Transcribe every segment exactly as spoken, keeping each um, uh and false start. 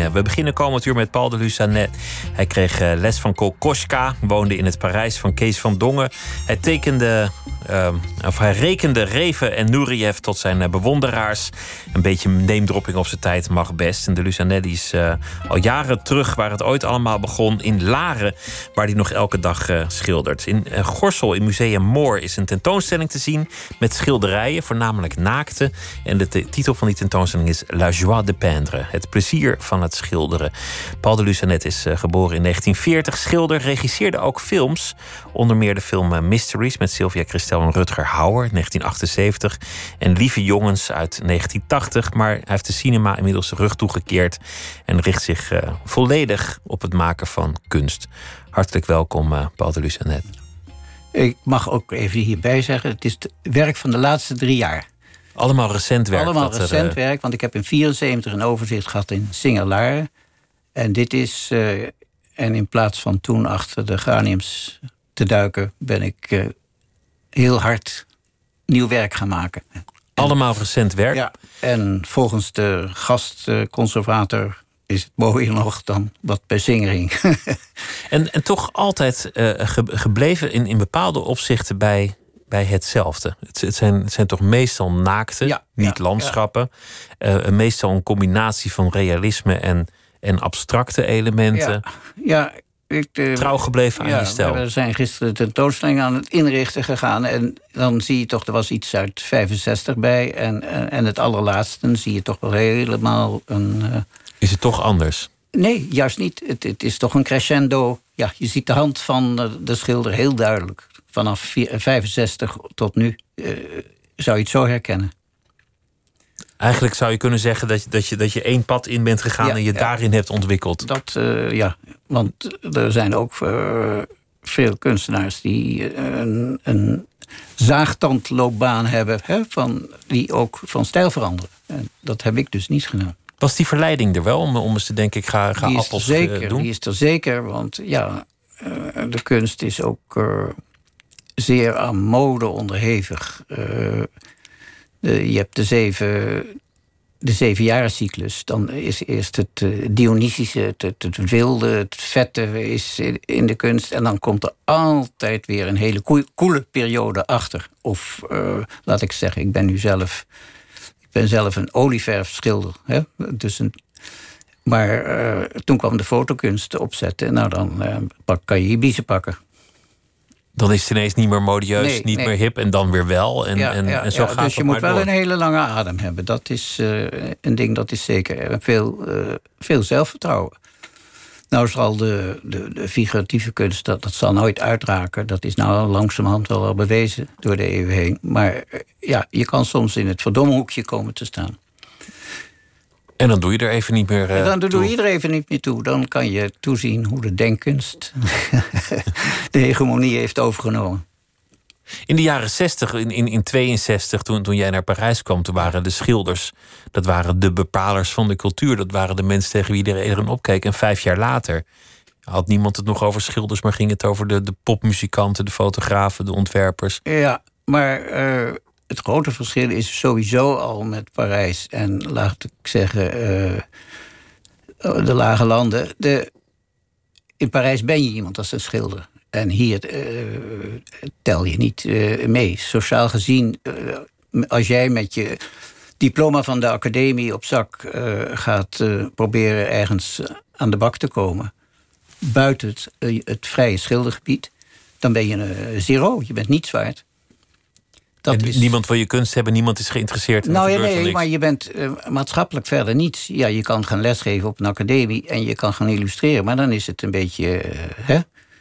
Oekraïne. We beginnen komend uur met Paul de Lucanet. Hij kreeg les van Kokoschka, woonde in het Parijs van Kees van Dongen. Hij tekende, uh, of hij rekende Reven en Nureyev tot zijn bewonderaars. Een beetje name-dropping op zijn tijd mag best. En de Lucanet is uh, al jaren terug waar het ooit allemaal begon, in Laren, waar hij nog elke dag uh, schildert. In uh, Gorssel, in Museum Moor, is een tentoonstelling te zien met schilderijen, voornamelijk naakte. En de t- titel van die tentoonstelling is La Joie de Peindre, het plezier van het schilderen. Paul de Lucanet is uh, geboren in negentien veertig, schilder, regisseerde ook films. Onder meer de film uh, Mysteries met Sylvia Kristel en Rutger Hauer, negentien achtenzeventig. En Lieve Jongens uit negentien tachtig. Maar hij heeft de cinema inmiddels de rug toegekeerd en richt zich uh, volledig op het maken van kunst. Hartelijk welkom, uh, Paul de Lucanet. Ik mag ook even hierbij zeggen, het is het werk van de laatste drie jaar. Allemaal recent werk. Allemaal dat recent er, werk, want ik heb in vierenzeventig een overzicht gehad in Singer-Laren. En dit is, uh, en in plaats van toen achter de geraniums te duiken, ben ik uh, heel hard nieuw werk gaan maken. Allemaal recent werk? Ja, en volgens de gastconservator is het mooier nog dan wat bij Singer hing. en, en toch altijd uh, ge, gebleven in, in bepaalde opzichten bij, bij hetzelfde. Het, het, zijn, het zijn toch meestal naakte, ja, niet ja, landschappen. Ja. Uh, meestal een combinatie van realisme en, en abstracte elementen. Ja, ja. Ik, uh, Trouw gebleven ja, aan je stijl. We zijn gisteren de tentoonstelling aan het inrichten gegaan. En dan zie je toch, er was iets uit vijfenzestig bij. En, en, en het allerlaatste, dan zie je toch wel helemaal een... Uh... Is het toch anders? Nee, juist niet. Het, het is toch een crescendo. Ja, je ziet de hand van de schilder heel duidelijk. Vanaf vijfenzestig tot nu uh, zou je het zo herkennen. Eigenlijk zou je kunnen zeggen dat je, dat je, dat je één pad in bent gegaan... ja, en je ja. daarin hebt ontwikkeld. Dat, uh, ja, want er zijn ook uh, veel kunstenaars die uh, een, een zaagtandloopbaan hebben... Hè, van, die ook van stijl veranderen. En dat heb ik dus niet gedaan. Was die verleiding er wel om, om eens te denken, ik ga, ga die appels zeker, doen? Die is er zeker, want ja, uh, de kunst is ook uh, zeer aan mode onderhevig... Uh, De, je hebt de zeven, de zevenjarencyclus. Dan is eerst het uh, Dionysische, het, het, het wilde, het vette is in de kunst. En dan komt er altijd weer een hele koe, koele periode achter. Of uh, laat ik zeggen, ik ben nu zelf, ik ben zelf een olieverfschilder. Hè? Dus een, maar uh, toen kwam de fotokunst opzetten. Nou, dan uh, pak, kan je Ibiza pakken. Dan is het ineens niet meer modieus, nee, niet nee. meer hip en dan weer wel. En, ja, en, ja, en zo ja, gaat dus je het moet maar wel door. een hele lange adem hebben. Dat is uh, een ding, dat is zeker. En veel, uh, veel zelfvertrouwen. Nou is al de, de, de figuratieve kunst, dat, dat zal nooit uitraken. Dat is nou langzamerhand wel al bewezen door de eeuwen heen. Maar uh, ja, je kan soms in het verdomhoekje komen te staan. En dan doe je er even niet meer uh, en dan doe toe. je er even niet meer toe. Dan kan je toezien hoe de denkkunst de hegemonie heeft overgenomen. In de jaren zestig, in, in, in tweeënzestig, toen, toen jij naar Parijs kwam... toen waren de schilders, dat waren de bepalers van de cultuur. Dat waren de mensen tegen wie iedereen opkeek. En vijf jaar later had niemand het nog over schilders... maar ging het over de, de popmuzikanten, de fotografen, de ontwerpers. Ja, maar uh, het grote verschil is sowieso al met Parijs... en laat ik zeggen, uh, de lage landen. De, in Parijs ben je iemand als een schilder... En hier uh, tel je niet uh, mee. Sociaal gezien, uh, als jij met je diploma van de academie op zak uh, gaat uh, proberen ergens aan de bak te komen, buiten het, uh, het vrije schildergebied, dan ben je een uh, zero. Je bent niets waard. Dat en is... Niemand wil je kunst hebben, niemand is geïnteresseerd in nou, het. Nou ja, nee, maar je bent uh, maatschappelijk verder niets. Ja, je kan gaan lesgeven op een academie en je kan gaan illustreren, maar dan is het een beetje... Uh, hè?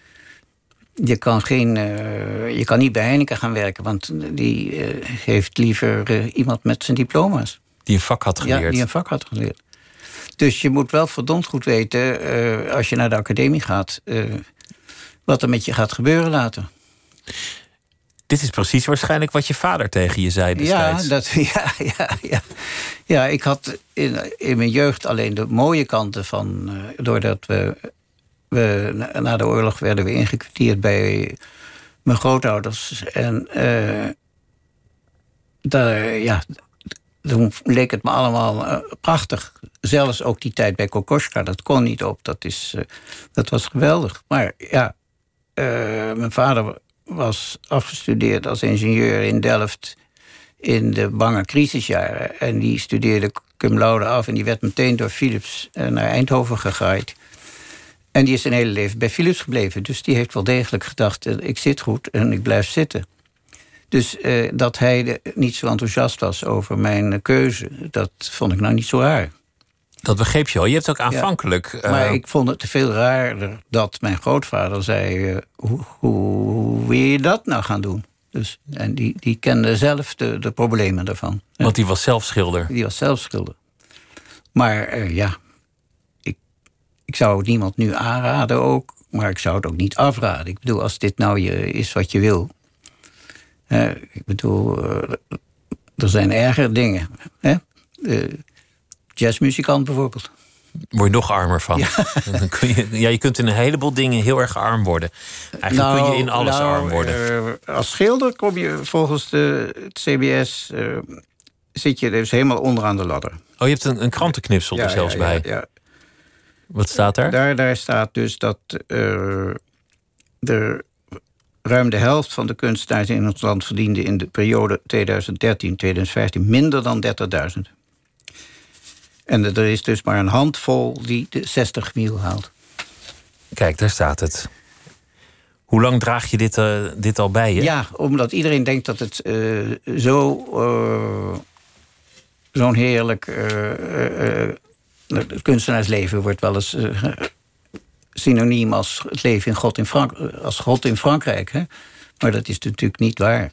Je kan, geen, uh, je kan niet bij Heineken gaan werken... want die uh, heeft liever uh, iemand met zijn diploma's. Die een vak had geleerd. Ja, die een vak had geleerd. Dus je moet wel verdomd goed weten... Uh, als je naar de academie gaat... Uh, wat er met je gaat gebeuren later. Dit is precies waarschijnlijk wat je vader tegen je zei destijds. Ja, dat, ja, ja, ja. ja ik had in, in mijn jeugd alleen de mooie kanten van... Uh, doordat we... We, na de oorlog werden we ingekwartierd bij mijn grootouders. En uh, daar, ja, toen leek het me allemaal uh, prachtig. Zelfs ook die tijd bij Kokoschka, dat kon niet op. Dat, is, uh, dat was geweldig. Maar ja, uh, mijn vader was afgestudeerd als ingenieur in Delft in de bange crisisjaren. En die studeerde cum laude af en die werd meteen door Philips uh, naar Eindhoven gegaaid. En die is zijn hele leven bij Philips gebleven. Dus die heeft wel degelijk gedacht, uh, ik zit goed en ik blijf zitten. Dus uh, dat hij de, niet zo enthousiast was over mijn uh, keuze, dat vond ik nou niet zo raar. Dat begreep je al. Je hebt ook aanvankelijk... Ja, maar uh... ik vond het te veel raarder dat mijn grootvader zei... Uh, hoe, hoe, hoe wil je dat nou gaan doen? Dus, en die, die kende zelf de, de problemen daarvan. Want die was zelf schilder. Die was zelf schilder. Maar uh, ja, ik, ik zou het niemand nu aanraden ook... maar ik zou het ook niet afraden. Ik bedoel, als dit nou je, is wat je wil... Uh, ik bedoel, uh, er zijn erger dingen. Hè? Uh, jazzmuzikant bijvoorbeeld. Word je nog armer van. Ja. Dan kun je, ja, je kunt in een heleboel dingen heel erg arm worden. Eigenlijk nou, kun je in alles nou, arm worden. Uh, als schilder kom je volgens de, het C B S... Uh, zit je dus helemaal onderaan de ladder. Oh, je hebt een, een krantenknipsel ja, er zelfs ja, bij. Ja, ja. Wat staat daar? Daar, daar staat dus dat uh, de... ruim de helft van de kunstenaars in ons land verdiende in de periode tweeduizend dertien tot tweeduizend vijftien minder dan dertigduizend. En er is dus maar een handvol die de zestig mil haalt. Kijk, daar staat het. Hoe lang draag je dit, uh, dit al bij je? Ja, omdat iedereen denkt dat het uh, zo uh, zo'n heerlijk uh, uh, het kunstenaarsleven wordt wel eens uh, synoniem als het leven in God in, Frank- als God in Frankrijk. Hè? Maar dat is natuurlijk niet waar.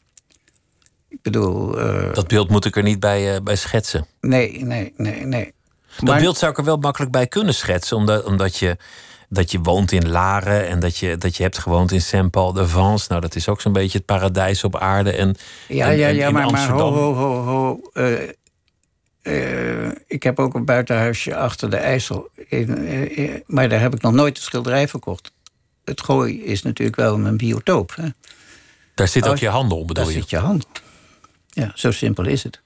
Ik bedoel... Uh, dat beeld moet ik er niet bij, uh, bij schetsen. Nee, nee, nee, nee. Dat maar, beeld zou ik er wel makkelijk bij kunnen schetsen. Omdat, omdat je, dat je woont in Laren en dat je, dat je hebt gewoond in Saint-Paul-de-Vence. Nou, dat is ook zo'n beetje het paradijs op aarde. En, ja, en, ja, en ja, in maar, Amsterdam... maar ho, ho, ho, ho. Uh, Uh, ik heb ook een buitenhuisje achter de IJssel. In, uh, uh, maar daar heb ik nog nooit een schilderij verkocht. Het Gooi is natuurlijk wel mijn biotoop. Hè? Daar zit ook je handel, bedoel daar je? Daar zit je handel. Ja, zo simpel is het.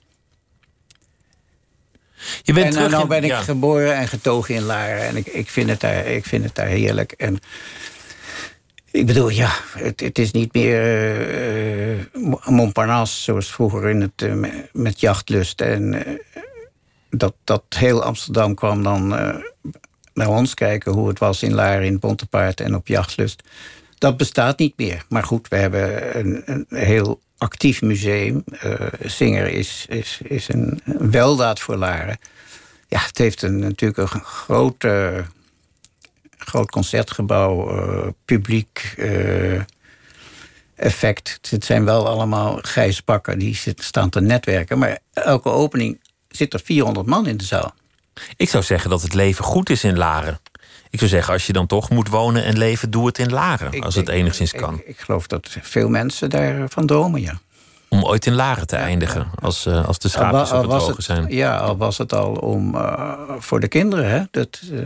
Je bent en terug nou in, ben ik ja. geboren en getogen in Laren. En ik, ik, vind het daar, ik vind het daar heerlijk. En ik bedoel, ja, het, het is niet meer uh, Montparnasse... zoals vroeger in het, uh, met jachtlust. En uh, dat, dat heel Amsterdam kwam dan uh, naar ons kijken... hoe het was in Laren, in Bontepaard en op jachtlust. Dat bestaat niet meer. Maar goed, we hebben een, een heel actief museum. Uh, Singer is, is, is een, een weldaad voor Laren. Ja, het heeft een, natuurlijk een grote... Uh, groot concertgebouw, uh, publiek, uh, effect. Het zijn wel allemaal gijsbakken die staan te netwerken. Maar elke opening zit er vierhonderd man in de zaal. Ik zou zeggen dat het leven goed is in Laren. Ik zou zeggen, als je dan toch moet wonen en leven, doe het in Laren. Ik als denk, het enigszins ik, kan. Ik, ik geloof dat veel mensen daarvan dromen, ja. Om ooit in Laren te ja, eindigen, ja. Als, uh, als de schaapjes op het droge zijn. Ja, al was het al om uh, voor de kinderen, hè. Dat... Uh,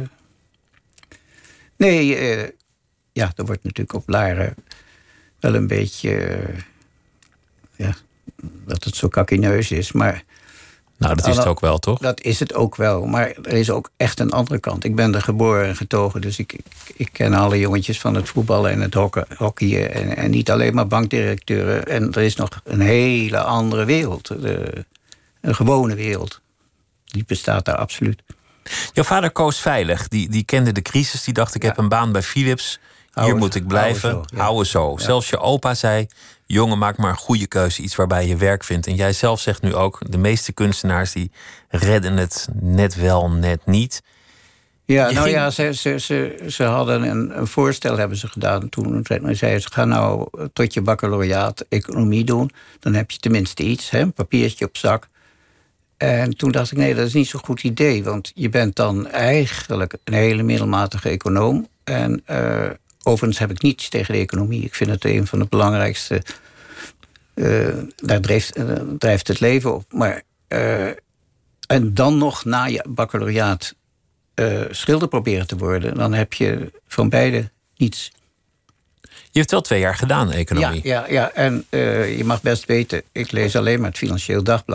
Nee, uh, ja, er wordt natuurlijk op Laren wel een beetje... Uh, ja, dat het zo kakineus is, maar... Nou, dat is het ook wel, toch? Dat is het ook wel, maar er is ook echt een andere kant. Ik ben er geboren en getogen, dus ik, ik, ik ken alle jongetjes van het voetballen en het hokken, hockeyen... En, en niet alleen maar bankdirecteuren. En er is nog een hele andere wereld, de, een gewone wereld. Die bestaat daar absoluut. Jouw vader koos veilig. Die, die kende de crisis. Die dacht, ik ja. heb een baan bij Philips. Hier Hou moet ik blijven. Hou zo. Ja. Hou zo. Ja. Zelfs je opa zei... jongen, maak maar een goede keuze. Iets waarbij je werk vindt. En jij zelf zegt nu ook... de meeste kunstenaars die redden het net wel, net niet. Ja, je nou ging... ja, ze, ze, ze, ze hadden een, een voorstel hebben ze gedaan. Toen zeiden ze, ga nou tot je baccalaureaat economie doen. Dan heb je tenminste iets, hè, een papiertje op zak. En toen dacht ik, nee, dat is niet zo'n goed idee. Want je bent dan eigenlijk een hele middelmatige econoom. En uh, overigens heb ik niets tegen de economie. Ik vind het een van de belangrijkste... Uh, daar drijft, uh, drijft het leven op. Maar, uh, en dan nog na je baccalaureaat uh, schilder proberen te worden... dan heb je van beide niets. Je hebt wel twee jaar gedaan, economie. Ja, ja, ja. En uh, je mag best weten, ik lees alleen maar het Financieel Dagblad...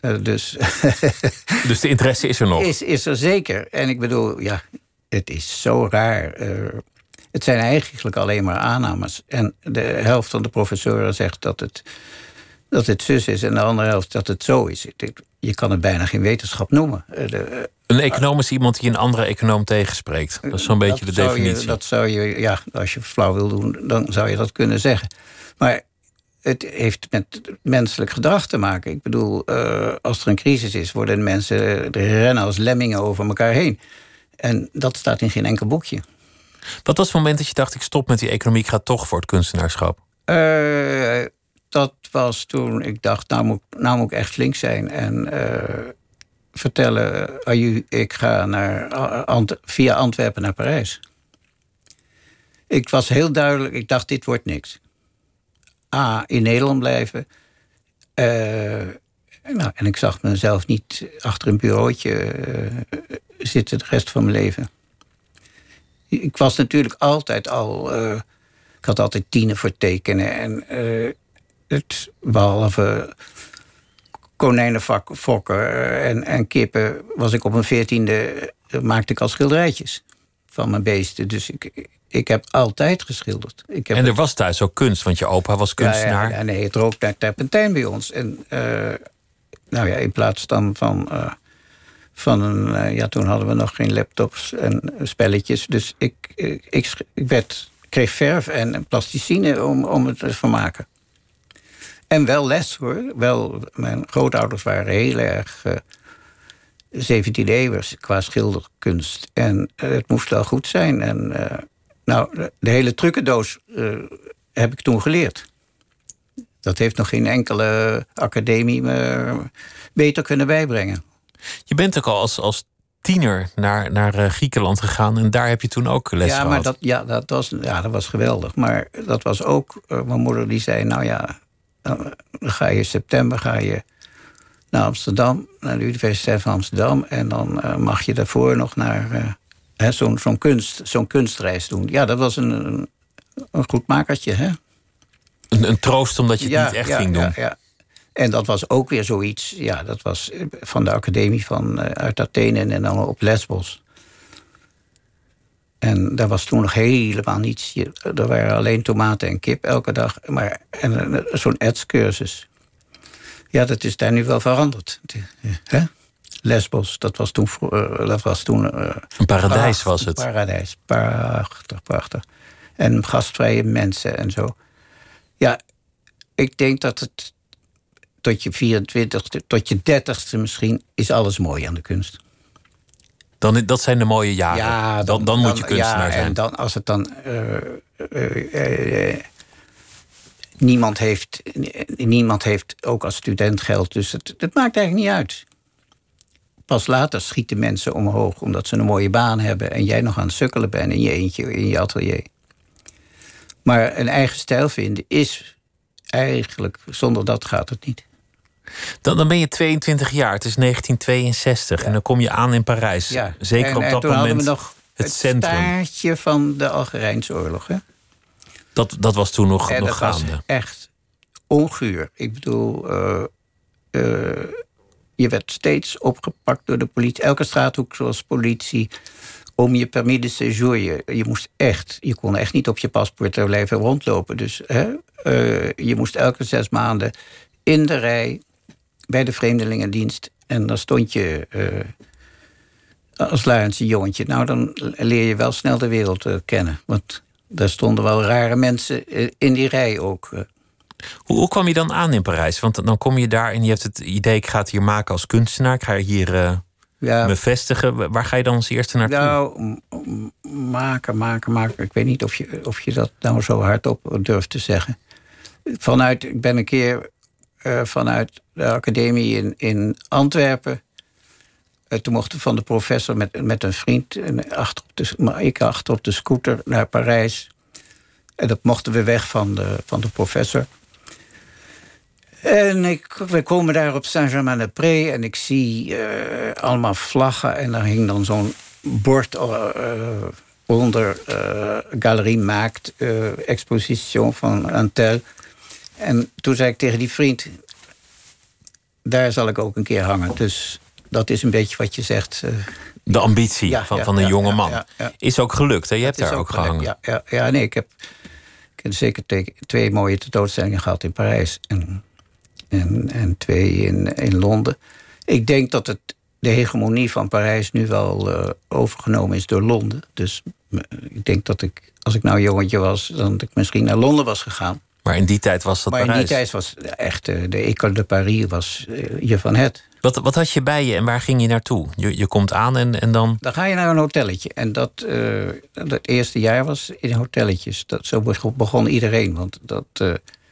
Uh, dus, dus de interesse is er nog? Is, is er zeker. En ik bedoel, ja, het is zo raar. Uh, het zijn eigenlijk alleen maar aannames. En de helft van de professoren zegt dat het, dat het zus is... en de andere helft dat het zo is. Je kan het bijna geen wetenschap noemen. Uh, de, Een econoom is iemand die een andere econoom tegenspreekt. Dat is zo'n beetje de definitie. Je, dat zou je, ja, als je flauw wil doen, dan zou je dat kunnen zeggen. Maar het heeft met menselijk gedrag te maken. Ik bedoel, uh, als er een crisis is, worden mensen rennen als lemmingen over elkaar heen. En dat staat in geen enkel boekje. Wat was het moment dat je dacht, ik stop met die economie, ik ga toch voor het kunstenaarschap? Uh, dat was toen ik dacht, nou moet, nou moet ik echt flink zijn. En uh, vertellen, aju, ik ga naar, Ant- via Antwerpen naar Parijs. Ik was heel duidelijk, ik dacht, dit wordt niks. A, in Nederland blijven. Uh, nou, en ik zag mezelf niet achter een bureautje uh, zitten de rest van mijn leven. Ik was natuurlijk altijd al... Uh, ik had altijd tienen voor tekenen. En uh, het, behalve konijnenfokken uh, en, en kippen... was ik op mijn veertiende... Uh, maakte ik al schilderijtjes van mijn beesten. Dus ik... Ik heb altijd geschilderd. Ik heb en er het... was thuis ook kunst, want je opa was kunstenaar. Ja, ja, nee, het rook naar terpentijn bij ons. En uh, nou ja, in plaats dan van, uh, van een... Uh, ja, toen hadden we nog geen laptops en spelletjes. Dus ik, ik, ik, ik werd, kreeg verf en plasticine om, om het te vermaken. En wel les, hoor. Wel, mijn grootouders waren heel erg... Uh, zeventiende eeuwers qua schilderkunst. En uh, het moest wel goed zijn. En... Uh, Nou, de hele trucendoos uh, heb ik toen geleerd. Dat heeft nog geen enkele academie me beter kunnen bijbrengen. Je bent ook al als, als tiener naar, naar uh, Griekenland gegaan... en daar heb je toen ook les ja, gehad. Maar dat, ja, dat was, ja, dat was geweldig. Maar dat was ook... Uh, mijn moeder die zei, nou ja... dan ga je in september ga je naar Amsterdam... naar de Universiteit van Amsterdam... en dan uh, mag je daarvoor nog naar... Uh, He, zo'n, zo'n, kunst, zo'n kunstreis doen. Ja, dat was een, een, een goed makertje. Hè? Een, een troost omdat je het ja, niet echt ja, ging doen. Ja, ja. En dat was ook weer zoiets... Ja, dat was van de academie van, uh, uit Athene en dan op Lesbos. En daar was toen nog helemaal niets. Je, er waren alleen tomaten en kip elke dag. Maar, en uh, zo'n etscursus. Ja, dat is daar nu wel veranderd. Hè? Lesbos, dat was toen... Uh, dat was toen uh, een paradijs prachtig, was het. Een paradijs, prachtig, prachtig. En gastvrije mensen en zo. Ja, ik denk dat het tot je vierentwintigste, tot je dertigste misschien... is alles mooi aan de kunst. Dan, dat zijn de mooie jaren. Ja, dan, dan, dan, dan moet je kunstenaar ja, zijn. En dan, als het dan... Uh, uh, uh, uh, niemand, heeft, niemand heeft ook als student geld, dus het, het maakt eigenlijk niet uit. Pas later schieten mensen omhoog omdat ze een mooie baan hebben... en jij nog aan het sukkelen bent in je eentje in je atelier. Maar een eigen stijl vinden is eigenlijk... zonder dat gaat het niet. Dan, dan ben je tweeëntwintig jaar, het is negentien tweeënzestig... Ja. En dan kom je aan in Parijs. Ja. Zeker en, op en dat toen moment hadden we nog het, het centrum. staartje van de Algerijnse oorlog. Hè? Dat, dat was toen nog, en nog dat gaande. Was echt onguur. Ik bedoel... Uh, uh, Je werd steeds opgepakt door de politie. Elke straathoek zoals politie. Om je permis de séjour. Je, je moest echt... Je kon echt niet op je paspoort blijven rondlopen. Dus hè, uh, je moest elke zes maanden in de rij... bij de vreemdelingendienst. En dan stond je... Uh, als Luiense jongetje. Nou, dan leer je wel snel de wereld uh, kennen. Want daar stonden wel rare mensen uh, in die rij ook... Uh. Hoe, hoe kwam je dan aan in Parijs? Want dan kom je daar en je hebt het idee... ik ga het hier maken als kunstenaar. Ik ga hier uh, ja. me vestigen. Waar ga je dan als eerste naartoe? Nou, maken, maken, maken. Ik weet niet of je, of je dat nou zo hardop durft te zeggen. Vanuit, ik ben een keer uh, vanuit de academie in, in Antwerpen... Uh, toen mochten we van de professor met, met een vriend... En achter op de, maar ik achter op de scooter naar Parijs... En dat mochten we weg van de, van de professor... En ik, we komen daar op Saint-Germain-des-Prés... en ik zie uh, allemaal vlaggen... en daar hing dan zo'n bord uh, onder... Uh, Galerie Maakt, uh, exposition van Antel. En toen zei ik tegen die vriend... daar zal ik ook een keer hangen. Dus dat is een beetje wat je zegt. Uh, de ambitie ja, van, ja, van een ja, jonge ja, man. ja, ja. Is ook gelukt, hè? Je hebt dat daar ook, ook gehangen. Ja, ja, ja, nee, ik heb, ik heb zeker twee, twee mooie tentoonstellingen gehad in Parijs. En, en, en twee in, in Londen. Ik denk dat het, de hegemonie van Parijs nu wel uh, overgenomen is door Londen. Dus uh, ik denk dat ik, als ik nou een jongetje was, dan dat ik misschien naar Londen was gegaan. Maar in die tijd was dat maar Parijs. Maar in die tijd was echt, uh, de École de Paris was uh, je van het. Wat, wat had je bij je en waar ging je naartoe? Je, je komt aan en, en dan... Dan ga je naar een hotelletje. En dat, uh, dat eerste jaar was in hotelletjes. Dat, zo begon iedereen. Want dat, uh,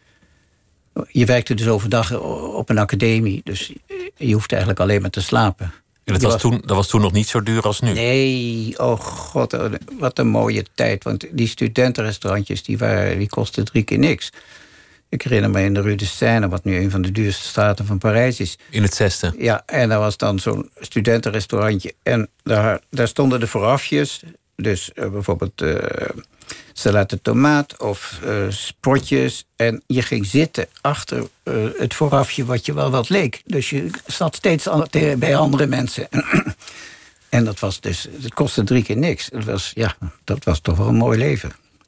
je werkte dus overdag op een academie. Dus je hoeft eigenlijk alleen maar te slapen. En dat was, was, toen, dat was toen nog niet zo duur als nu? Nee, oh god, wat een mooie tijd. Want die studentenrestaurantjes, die, waren, die kostten drie keer niks. Ik herinner me in de Rue de Seine, wat nu een van de duurste straten van Parijs is. In het zesde? Ja, en daar was dan zo'n studentenrestaurantje. En daar, daar stonden de voorafjes. Dus uh, bijvoorbeeld uh, salade tomaat of uh, spotjes. En je ging zitten achter uh, het voorafje wat je wel wat leek. Dus je zat steeds bij andere mensen. En dat was dus, het kostte drie keer niks. Dat was, ja, dat was toch wel een mooi leven.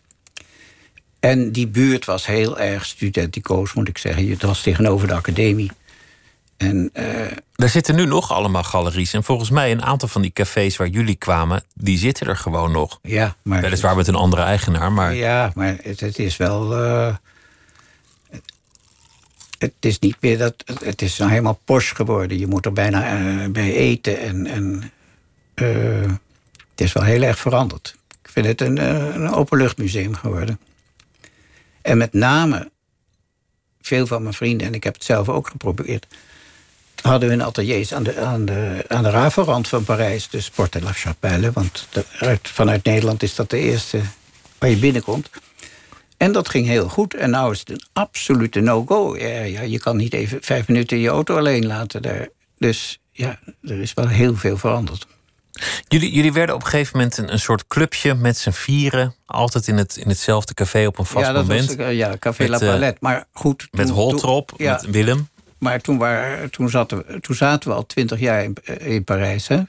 En die buurt was heel erg studenticoos, moet ik zeggen. Het was tegenover de academie. En, uh, Daar zitten nu nog allemaal galeries. En volgens mij een aantal van die cafés waar jullie kwamen, die zitten er gewoon nog. Ja, maar weliswaar met een andere eigenaar, maar... Ja, maar het, het is wel... Uh, het, het is niet meer dat... Het is nou helemaal posh geworden. Je moet er bijna uh, bij eten. En, en uh, het is wel heel erg veranderd. Ik vind het een, uh, een openluchtmuseum geworden. En met name, veel van mijn vrienden, en ik heb het zelf ook geprobeerd, hadden hun ateliers aan de, aan de, aan de ravelrand van Parijs, dus Porte la Chapelle, want de, uit, vanuit Nederland is dat de eerste waar je binnenkomt. En dat ging heel goed. En nou is het een absolute no-go. Ja, ja, je kan niet even vijf minuten je auto alleen laten daar. Dus ja, er is wel heel veel veranderd. Jullie, jullie werden op een gegeven moment een, een soort clubje met z'n vieren. Altijd in, het, in hetzelfde café op een vast ja, dat moment. Was, ja, Café met, La Palette. Maar goed, met toen, Holtrop, toen, ja, met Willem. Maar toen, waren, toen, zaten we, toen zaten we al twintig jaar in, in Parijs. Hè?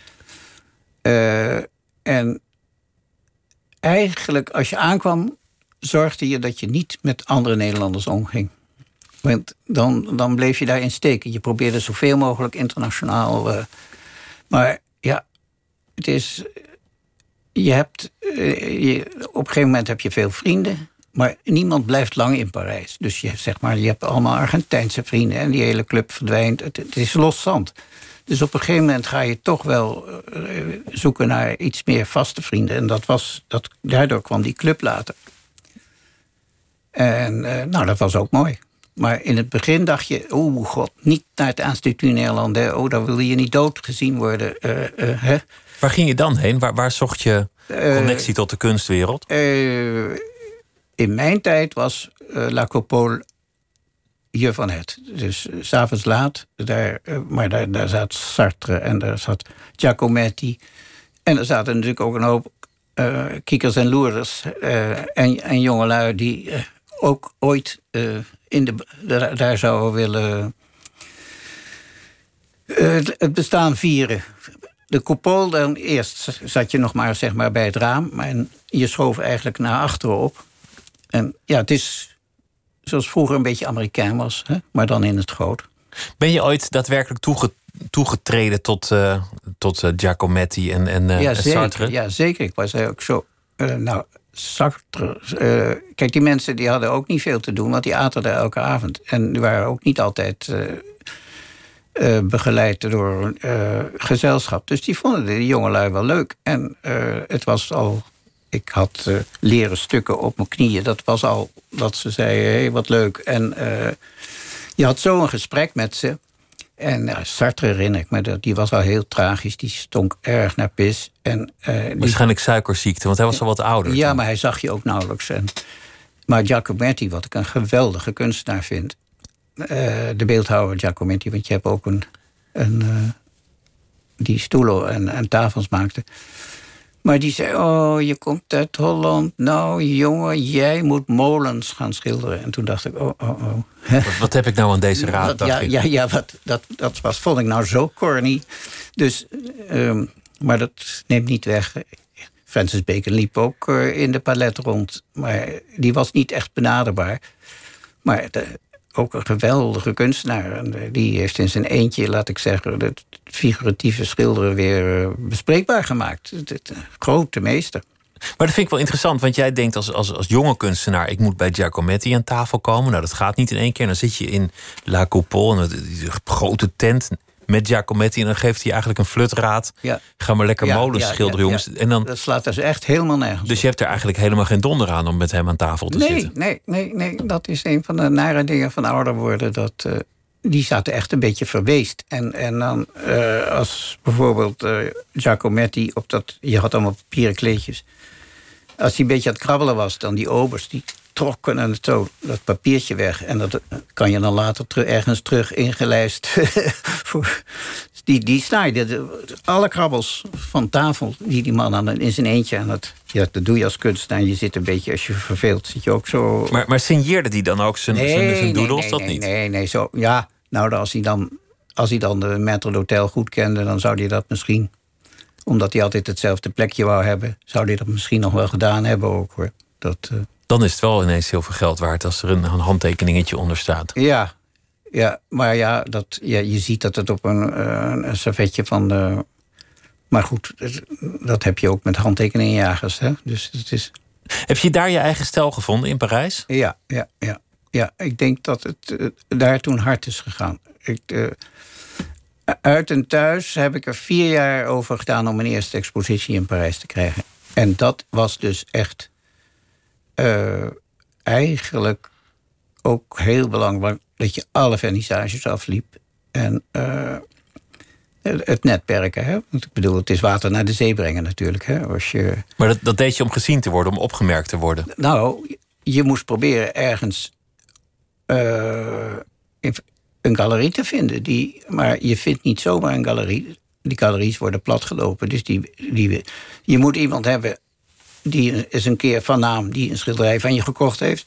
Uh, en eigenlijk, als je aankwam, zorgde je dat je niet met andere Nederlanders omging. Want dan, dan bleef je daarin steken. Je probeerde zoveel mogelijk internationaal. Uh, maar ja, het is. Je hebt. Uh, je, op een gegeven moment heb je veel vrienden. Maar niemand blijft lang in Parijs. Dus je, zeg maar, je hebt allemaal Argentijnse vrienden. En die hele club verdwijnt. Het, het is los zand. Dus op een gegeven moment ga je toch wel uh, zoeken naar iets meer vaste vrienden. En dat was, dat, daardoor kwam die club later. En uh, nou, dat was ook mooi. Maar in het begin dacht je, oh god, niet naar het Instituut Néerlandais. Oh, daar wil je niet dood gezien worden. Uh, uh, hè? Waar ging je dan heen? Waar, waar zocht je connectie uh, tot de kunstwereld? Uh, in mijn tijd was uh, La Coupole je van het. Dus uh, 's avonds laat, daar, uh, maar daar, daar zat Sartre en daar zat Giacometti. En er zaten natuurlijk ook een hoop uh, kiekers en loerders uh, en, en jongelui die uh, ook ooit uh, in de, de, daar zouden willen uh, het bestaan vieren. De Coupole, dan eerst zat je nog maar, zeg maar bij het raam, en je schoof eigenlijk naar achteren op. En ja, het is zoals vroeger een beetje Amerikaan was, hè? Maar dan in het groot. Ben je ooit daadwerkelijk toege, toegetreden tot, uh, tot uh, Giacometti en, en, uh, ja, en zeker, Sartre? Ja, zeker. Ik was ook zo. Uh, nou, Sartre. Uh, kijk, die mensen die hadden ook niet veel te doen, want die aten er elke avond. En die waren ook niet altijd uh, uh, begeleid door een uh, gezelschap. Dus die vonden die jongelui wel leuk. En uh, het was al. Ik had uh, leren stukken op mijn knieën. Dat was al dat ze zeiden, hé, hey, wat leuk. En uh, je had zo een gesprek met ze. En uh, Sartre herinner ik me, dat, die was al heel tragisch. Die stonk erg naar pis. En, uh, die... Waarschijnlijk suikerziekte, want hij was al wat ouder. Ja, toen. maar hij zag je ook nauwelijks. En, maar Giacometti, wat ik een geweldige kunstenaar vind. Uh, de beeldhouwer Giacometti, want je hebt ook een... een uh, die stoelen en, en tafels maakte. Maar die zei, oh, je komt uit Holland. Nou, jongen, jij moet molens gaan schilderen. En toen dacht ik, oh, oh, oh. Wat, wat heb ik nou aan deze raad? Dat, ja, ja, ja wat, dat, dat was, vond ik nou zo corny. Dus, um, maar dat neemt niet weg. Francis Bacon liep ook uh, in de palet rond. Maar die was niet echt benaderbaar. Maar de, ook een geweldige kunstenaar. En die heeft in zijn eentje, laat ik zeggen, het figuratieve schilderen weer uh, bespreekbaar gemaakt. Het, het, grote meester. Maar dat vind ik wel interessant, want jij denkt als, als, als jonge kunstenaar, ik moet bij Giacometti aan tafel komen. Nou, dat gaat niet in één keer. Dan zit je in La Coupole, die grote tent met Giacometti, en dan geeft hij eigenlijk een flutraad. Ja. Ga maar lekker ja, molens ja, schilderen, ja, jongens. Ja. En dan, dat slaat dus echt helemaal nergens. Dus je hebt er eigenlijk helemaal geen donder aan om met hem aan tafel te nee, zitten? Nee, nee, nee. Dat is een van de nare dingen van ouder worden. Dat, uh, die zaten echt een beetje verweest. En, en dan uh, als bijvoorbeeld uh, Giacometti op dat, je had allemaal papieren kleedjes. Als hij een beetje aan het krabbelen was, dan die obers, die trokken en zo dat papiertje weg. En dat kan je dan later ter, ergens terug ingelijst. voor, die, die snijden alle krabbels van tafel die die man aan in zijn eentje aan het. Ja, dat doe je als kunstenaar. Je zit een beetje, als je verveelt, zit je ook zo. Maar, maar signeerde die dan ook zijn, nee, zijn, zijn doodles? Nee, dat nee, niet? Nee, nee, zo. Ja, nou, als hij dan, als hij dan de maître d'hôtel goed kende, dan zou hij dat misschien, omdat hij altijd hetzelfde plekje wou hebben, zou hij dat misschien nog wel gedaan hebben ook, hoor. Dat, uh... Dan is het wel ineens heel veel geld waard als er een, een handtekeningetje onder staat. Ja, ja, maar ja, dat, ja, je ziet dat het op een, uh, een servetje van de. Maar goed, dat heb je ook met handtekeningenjagers, hè? Dus het is. Heb je daar je eigen stijl gevonden in Parijs? Ja, ja, ja. Ja, ik denk dat het uh, daar toen hard is gegaan. Ik, uh, uit en thuis heb ik er vier jaar over gedaan om mijn eerste expositie in Parijs te krijgen. En dat was dus echt uh, eigenlijk ook heel belangrijk, dat je alle vernissages afliep. En uh, het netwerken, hè? Want ik bedoel, het is water naar de zee brengen natuurlijk. Hè? Als je... Maar dat, dat deed je om gezien te worden, om opgemerkt te worden? Nou, je moest proberen ergens uh, een galerie te vinden. Die, maar je vindt niet zomaar een galerie. Die galeries worden platgelopen. Dus die, die, je moet iemand hebben die eens een keer van naam die een schilderij van je gekocht heeft.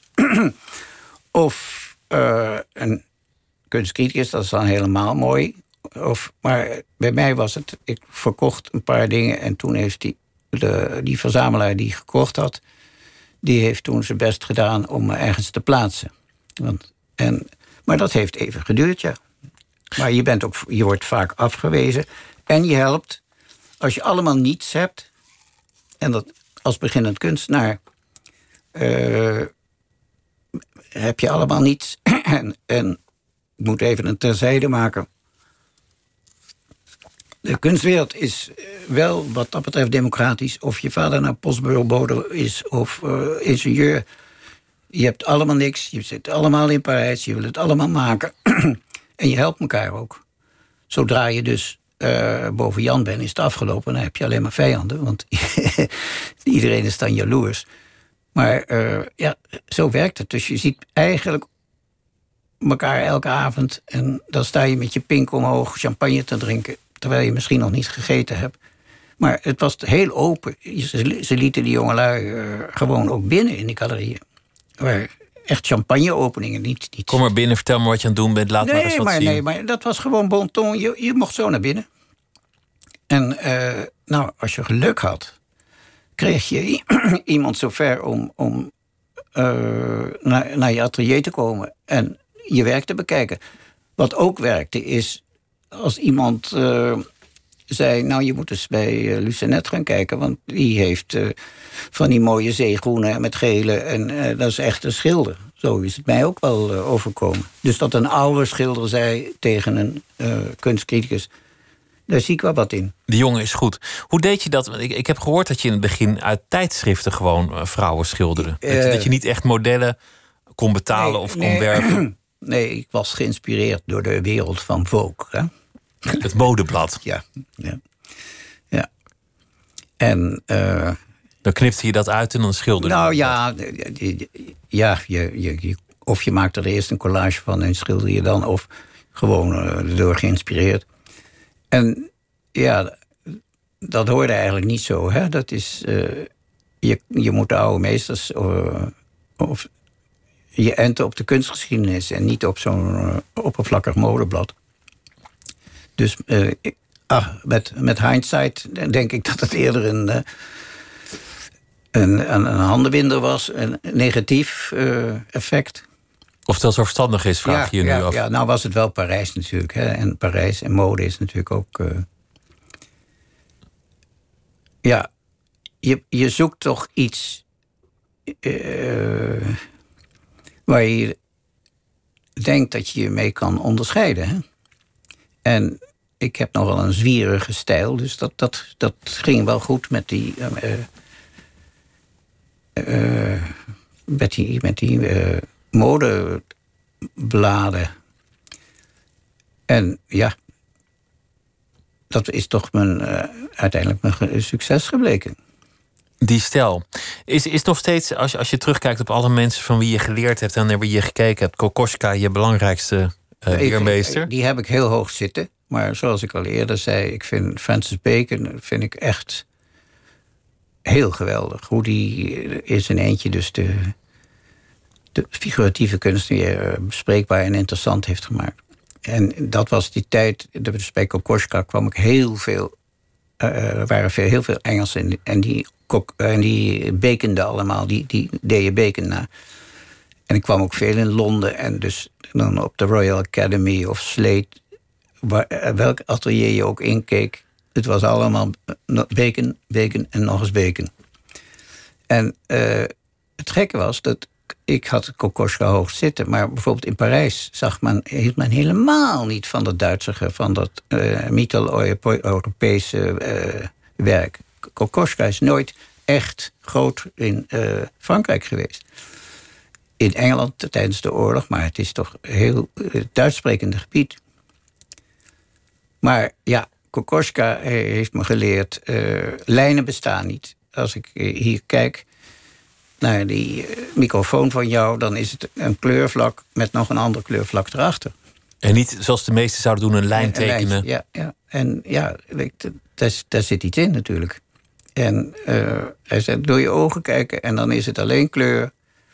Of uh, een kunstcriticus, dat is dan helemaal mooi. Of, maar bij mij was het, ik verkocht een paar dingen en toen heeft die, de, die verzamelaar die gekocht had, die heeft toen zijn best gedaan om me ergens te plaatsen. Want, en, maar dat heeft even geduurd, ja. Maar je, bent ook, je wordt vaak afgewezen. En je helpt, als je allemaal niets hebt, en dat als beginnend kunstenaar uh, heb je allemaal niets. en, en ik moet even een terzijde maken. De kunstwereld is wel wat dat betreft democratisch. Of je vader nou postbureaubode is of uh, ingenieur. Je hebt allemaal niks. Je zit allemaal in Parijs. Je wil het allemaal maken. En je helpt elkaar ook. Zodra je dus uh, boven Jan bent, is het afgelopen. Dan heb je alleen maar vijanden. Want iedereen is dan jaloers. Maar uh, ja, zo werkt het. Dus je ziet eigenlijk elkaar elke avond. En dan sta je met je pink omhoog champagne te drinken, terwijl je misschien nog niet gegeten hebt. Maar het was heel open. Ze, ze lieten die jongelui uh, gewoon ook binnen in die galerieën. Waar echt champagne-openingen. Niet, niet... Kom maar binnen, vertel me wat je aan het doen bent. Laat nee, maar eens wat maar, zien. Nee, maar dat was gewoon bon ton. Je, je mocht zo naar binnen. En uh, nou, als je geluk had, kreeg je iemand zover om, om uh, naar, naar je atelier te komen en je werk te bekijken. Wat ook werkte is, als iemand uh, zei, nou, je moet eens bij uh, Lucenet gaan kijken, want die heeft uh, van die mooie zeegroene met gele en uh, dat is echt een schilder. Zo is het mij ook wel uh, overkomen. Dus dat een oude schilder zei tegen een uh, kunstcriticus, daar zie ik wel wat in. De jongen is goed. Hoe deed je dat? Ik, ik heb gehoord dat je in het begin uit tijdschriften gewoon uh, vrouwen schilderde. Uh, dat, dat je niet echt modellen kon betalen nee, of kon nee, werven. Nee, ik was geïnspireerd door de wereld van Vogue. Hè? Het modeblad. Ja, ja. ja. En uh, dan knipte je dat uit en dan schilderde je. Nou ja, ja je, je, je, of je maakt er eerst een collage van en schilder je dan, of gewoon uh, door geïnspireerd. En ja, dat hoorde eigenlijk niet zo. Hè? Dat is, uh, je, je moet de oude meesters... Uh, of je enten op de kunstgeschiedenis... en niet op zo'n uh, oppervlakkig modeblad. Dus uh, ik, ah, met, met hindsight denk ik dat het eerder een... Uh, Een, een, een handenwinder was, een negatief uh, effect. Of dat zo verstandig is, vraag ja, je je ja, nu af. Ja, nou was het wel Parijs natuurlijk. Hè. En Parijs en mode is natuurlijk ook... Uh, ja, je, je zoekt toch iets... Uh, waar je denkt dat je je mee kan onderscheiden. Hè. En ik heb nogal een zwierige stijl, dus dat, dat, dat ging wel goed met die... Uh, Uh, met die, met die uh, modebladen. En ja, dat is toch mijn, uh, uiteindelijk mijn succes gebleken. Die stijl. Is, is nog steeds, als je, als je terugkijkt op alle mensen van wie je geleerd hebt en naar wie je gekeken hebt, Kokoschka je belangrijkste uh, leermeester? Die heb ik heel hoog zitten. Maar zoals ik al eerder zei, ik vind Francis Bacon vind ik echt... heel geweldig. Hoe die is in eentje dus de, de figuratieve kunst weer bespreekbaar en interessant heeft gemaakt. En dat was die tijd, dus bij Kokoschka kwam ik heel veel... Uh, er waren veel, heel veel Engelsen en die, en die Bacon allemaal, die, die deden Bacon na. En ik kwam ook veel in Londen en dus dan op de Royal Academy of Slade, waar, welk atelier je ook inkeek. Het was allemaal Bacon, Bacon en nog eens Bacon. En uh, het gekke was dat ik had Kokoschka hoog zitten, maar bijvoorbeeld in Parijs zag men, hield men helemaal niet van dat Duitsige, van dat uh, Mittel-Europese uh, werk. Kokoschka is nooit echt groot in uh, Frankrijk geweest. In Engeland tijdens de oorlog, maar het is toch een heel uh, Duits-sprekende gebied. Maar ja, Kokoschka heeft me geleerd, uh, lijnen bestaan niet. Als ik hier kijk naar die uh, microfoon van jou, dan is het een kleurvlak met nog een ander kleurvlak erachter. En niet zoals de meesten zouden doen, een lijn tekenen. Een lijntje, ja, ja, en ja, daar, daar zit iets in natuurlijk. En uh, hij zei, door je ogen kijken en dan is het alleen kleur.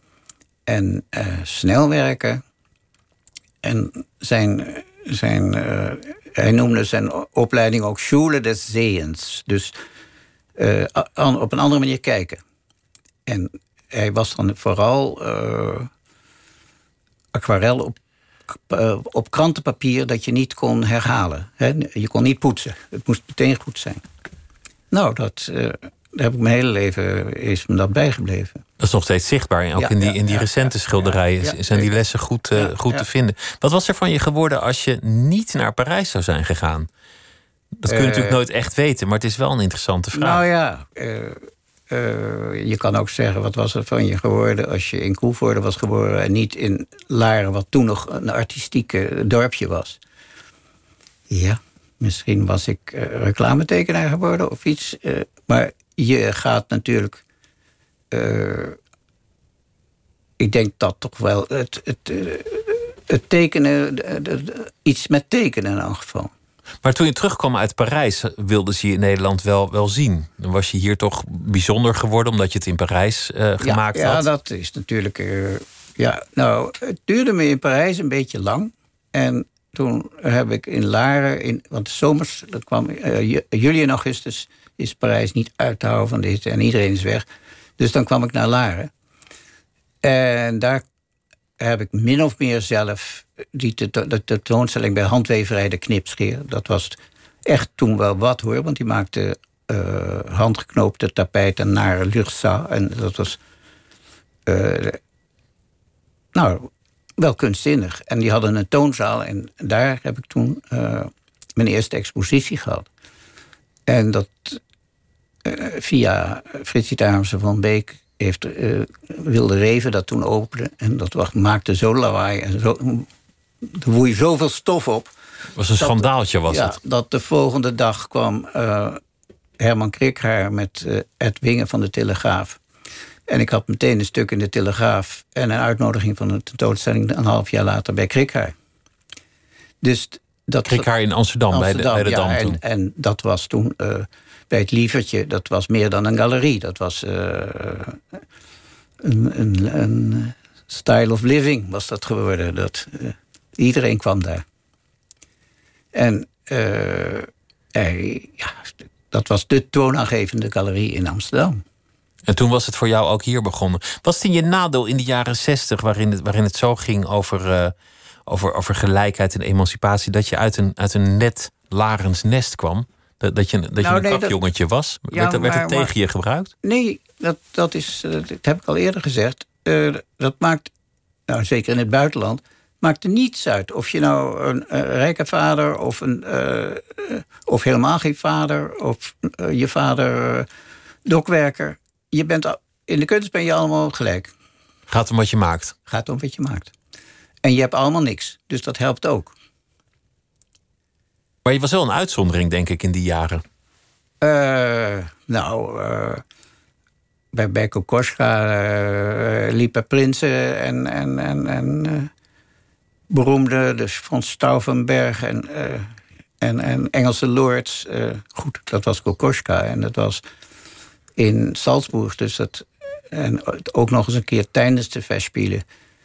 En uh, snel werken. En zijn... zijn uh, hij noemde zijn opleiding ook Schule des Sehens. Dus uh, op een andere manier kijken. En hij was dan vooral uh, aquarel op, uh, op krantenpapier dat je niet kon herhalen. Hè? Je kon niet poetsen. Het moest meteen goed zijn. Nou, dat, uh, daar heb ik mijn hele leven is me dat bijgebleven. Dat is nog steeds zichtbaar. En ook ja, in die, in die ja, recente ja, schilderijen ja, ja, zijn die lessen goed, uh, ja, goed ja. te vinden. Wat was er van je geworden als je niet naar Parijs zou zijn gegaan? Dat kun je uh, natuurlijk nooit echt weten, maar het is wel een interessante vraag. Nou ja, uh, uh, je kan ook zeggen, wat was er van je geworden als je in Koevoorde was geboren en niet in Laren, wat toen nog een artistieke dorpje was. Ja, misschien was ik uh, reclametekenaar geworden of iets. Uh, maar je gaat natuurlijk... Uh, ik denk dat toch wel het, het, het tekenen, de, de, de, iets met tekenen in elk geval. Maar toen je terugkwam uit Parijs, wilden ze je in Nederland wel, wel zien. Dan was je hier toch bijzonder geworden, omdat je het in Parijs uh, gemaakt ja, had. Ja, dat is natuurlijk... Uh, ja, nou, het duurde me in Parijs een beetje lang. En toen heb ik in Laren, in, want de zomers, dat kwam uh, juli en augustus, is Parijs niet uit te houden van dit en iedereen is weg. Dus dan kwam ik naar Laren. En daar heb ik min of meer zelf die tentoonstelling bij handweverij De Knipscheer. Dat was echt toen wel wat hoor, want die maakte uh, handgeknoopte tapijten naar Lursa. En dat was uh, nou wel kunstzinnig. En die hadden een toonzaal en daar heb ik toen uh, mijn eerste expositie gehad. En dat uh, via Fritsie Taarmse van Beek heeft uh, Wilde Reven dat toen openen. En dat was, maakte zo lawaai en zo, er woei zoveel stof op. Het was een schandaaltje, was ja, het? Dat de volgende dag kwam uh, Herman Krikhaar met uh, Ed Wingen van de Telegraaf. En ik had meteen een stuk in de Telegraaf en een uitnodiging van een tentoonstelling een half jaar later bij Krikhaar. Dus dat Krikhaar in Amsterdam, Amsterdam bij de, bij de ja, Dam toen. En, en dat was toen uh, bij het Lievertje, dat was meer dan een galerie. Dat was uh, een, een, een style of living was dat geworden. Dat, uh, iedereen kwam daar. En uh, hij, ja, dat was de toonaangevende galerie in Amsterdam. En toen was het voor jou ook hier begonnen. Was het in je nadeel in de jaren zestig, waarin het, waarin het zo ging over, uh, over, over gelijkheid en emancipatie, dat je uit een, uit een net Larens nest kwam? Dat, dat je, dat nou, je een nee, kapjongetje was? Ja, werd werd maar, het tegen maar, je gebruikt? Nee, dat, dat, is, dat heb ik al eerder gezegd. Uh, dat maakt, nou, zeker in het buitenland, maakt er niets uit. Of je nou een, een rijke vader of, een, uh, of helemaal geen vader, of uh, je vader uh, dokwerker. Je bent, in de kunst ben je allemaal gelijk. Gaat om wat je maakt. Gaat om wat je maakt. En je hebt allemaal niks, dus dat helpt ook. Maar je was wel een uitzondering, denk ik, in die jaren. Uh, nou, uh, bij, bij Kokoschka uh, liepen prinsen en, en, en, en uh, beroemde, dus van Stauffenberg en, uh, en, en Engelse lords. Uh, goed, dat was Kokoschka en dat was in Salzburg. Dus dat, en ook nog eens een keer tijdens de Festspielen.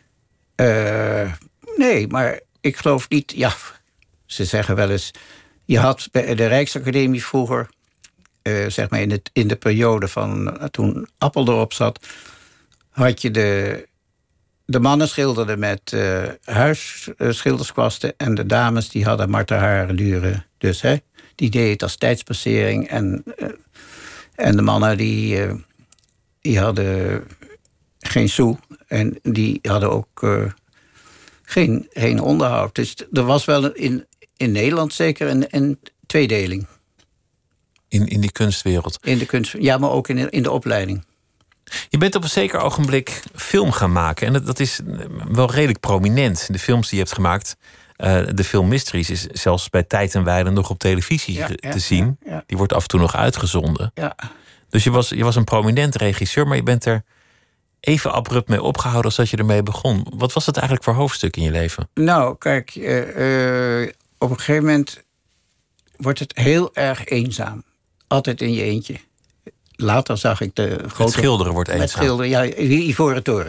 Uh, nee, maar ik geloof niet. Ja, ze zeggen wel eens. Je had bij de Rijksacademie vroeger, uh, zeg maar in, het, in de periode van uh, toen Appel erop zat, had je de, de mannen schilderden met uh, huisschilderskwasten en de dames die hadden Martha Haren duren. Dus hè, die deed het als tijdspassering en, uh, en de mannen die, uh, die hadden geen sou en die hadden ook uh, geen, geen onderhoud. Dus er was wel in, in Nederland zeker een, een tweedeling. In, in die kunstwereld? In de kunst, ja, maar ook in de, in de opleiding. Je bent op een zeker ogenblik film gaan maken. En dat, dat is wel redelijk prominent. De films die je hebt gemaakt, uh, de film Mysteries, is zelfs bij Tijd en Wijle nog op televisie ja, te ja, zien. Ja, ja. Die wordt af en toe nog uitgezonden. Ja. Dus je was, je was een prominent regisseur, maar je bent er even abrupt mee opgehouden als dat je ermee begon. Wat was dat eigenlijk voor hoofdstuk in je leven? Nou, kijk, uh, uh, op een gegeven moment wordt het heel erg eenzaam. Altijd in je eentje. Later zag ik de grote... Het schilderen wordt eenzaam. Het schilderen, ja, Ivoren Toren.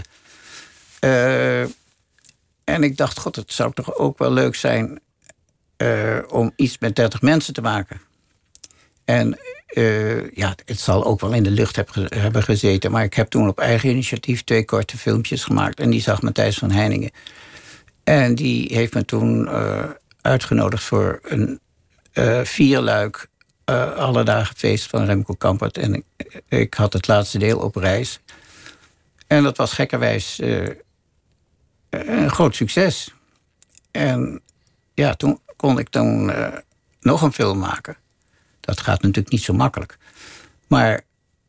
Uh, en ik dacht, god, het zou toch ook wel leuk zijn uh, om iets met dertig mensen te maken. En uh, ja, het zal ook wel in de lucht heb, hebben gezeten. Maar ik heb toen op eigen initiatief twee korte filmpjes gemaakt. En die zag Matthijs van Heiningen. En die heeft me toen uh, uitgenodigd voor een uh, vierluik uh, alle dagen feest van Remco Kampert. En ik, ik had het laatste deel op reis. En dat was gekkerwijs uh, een groot succes. En ja, toen kon ik dan uh, nog een film maken. Dat gaat natuurlijk niet zo makkelijk. Maar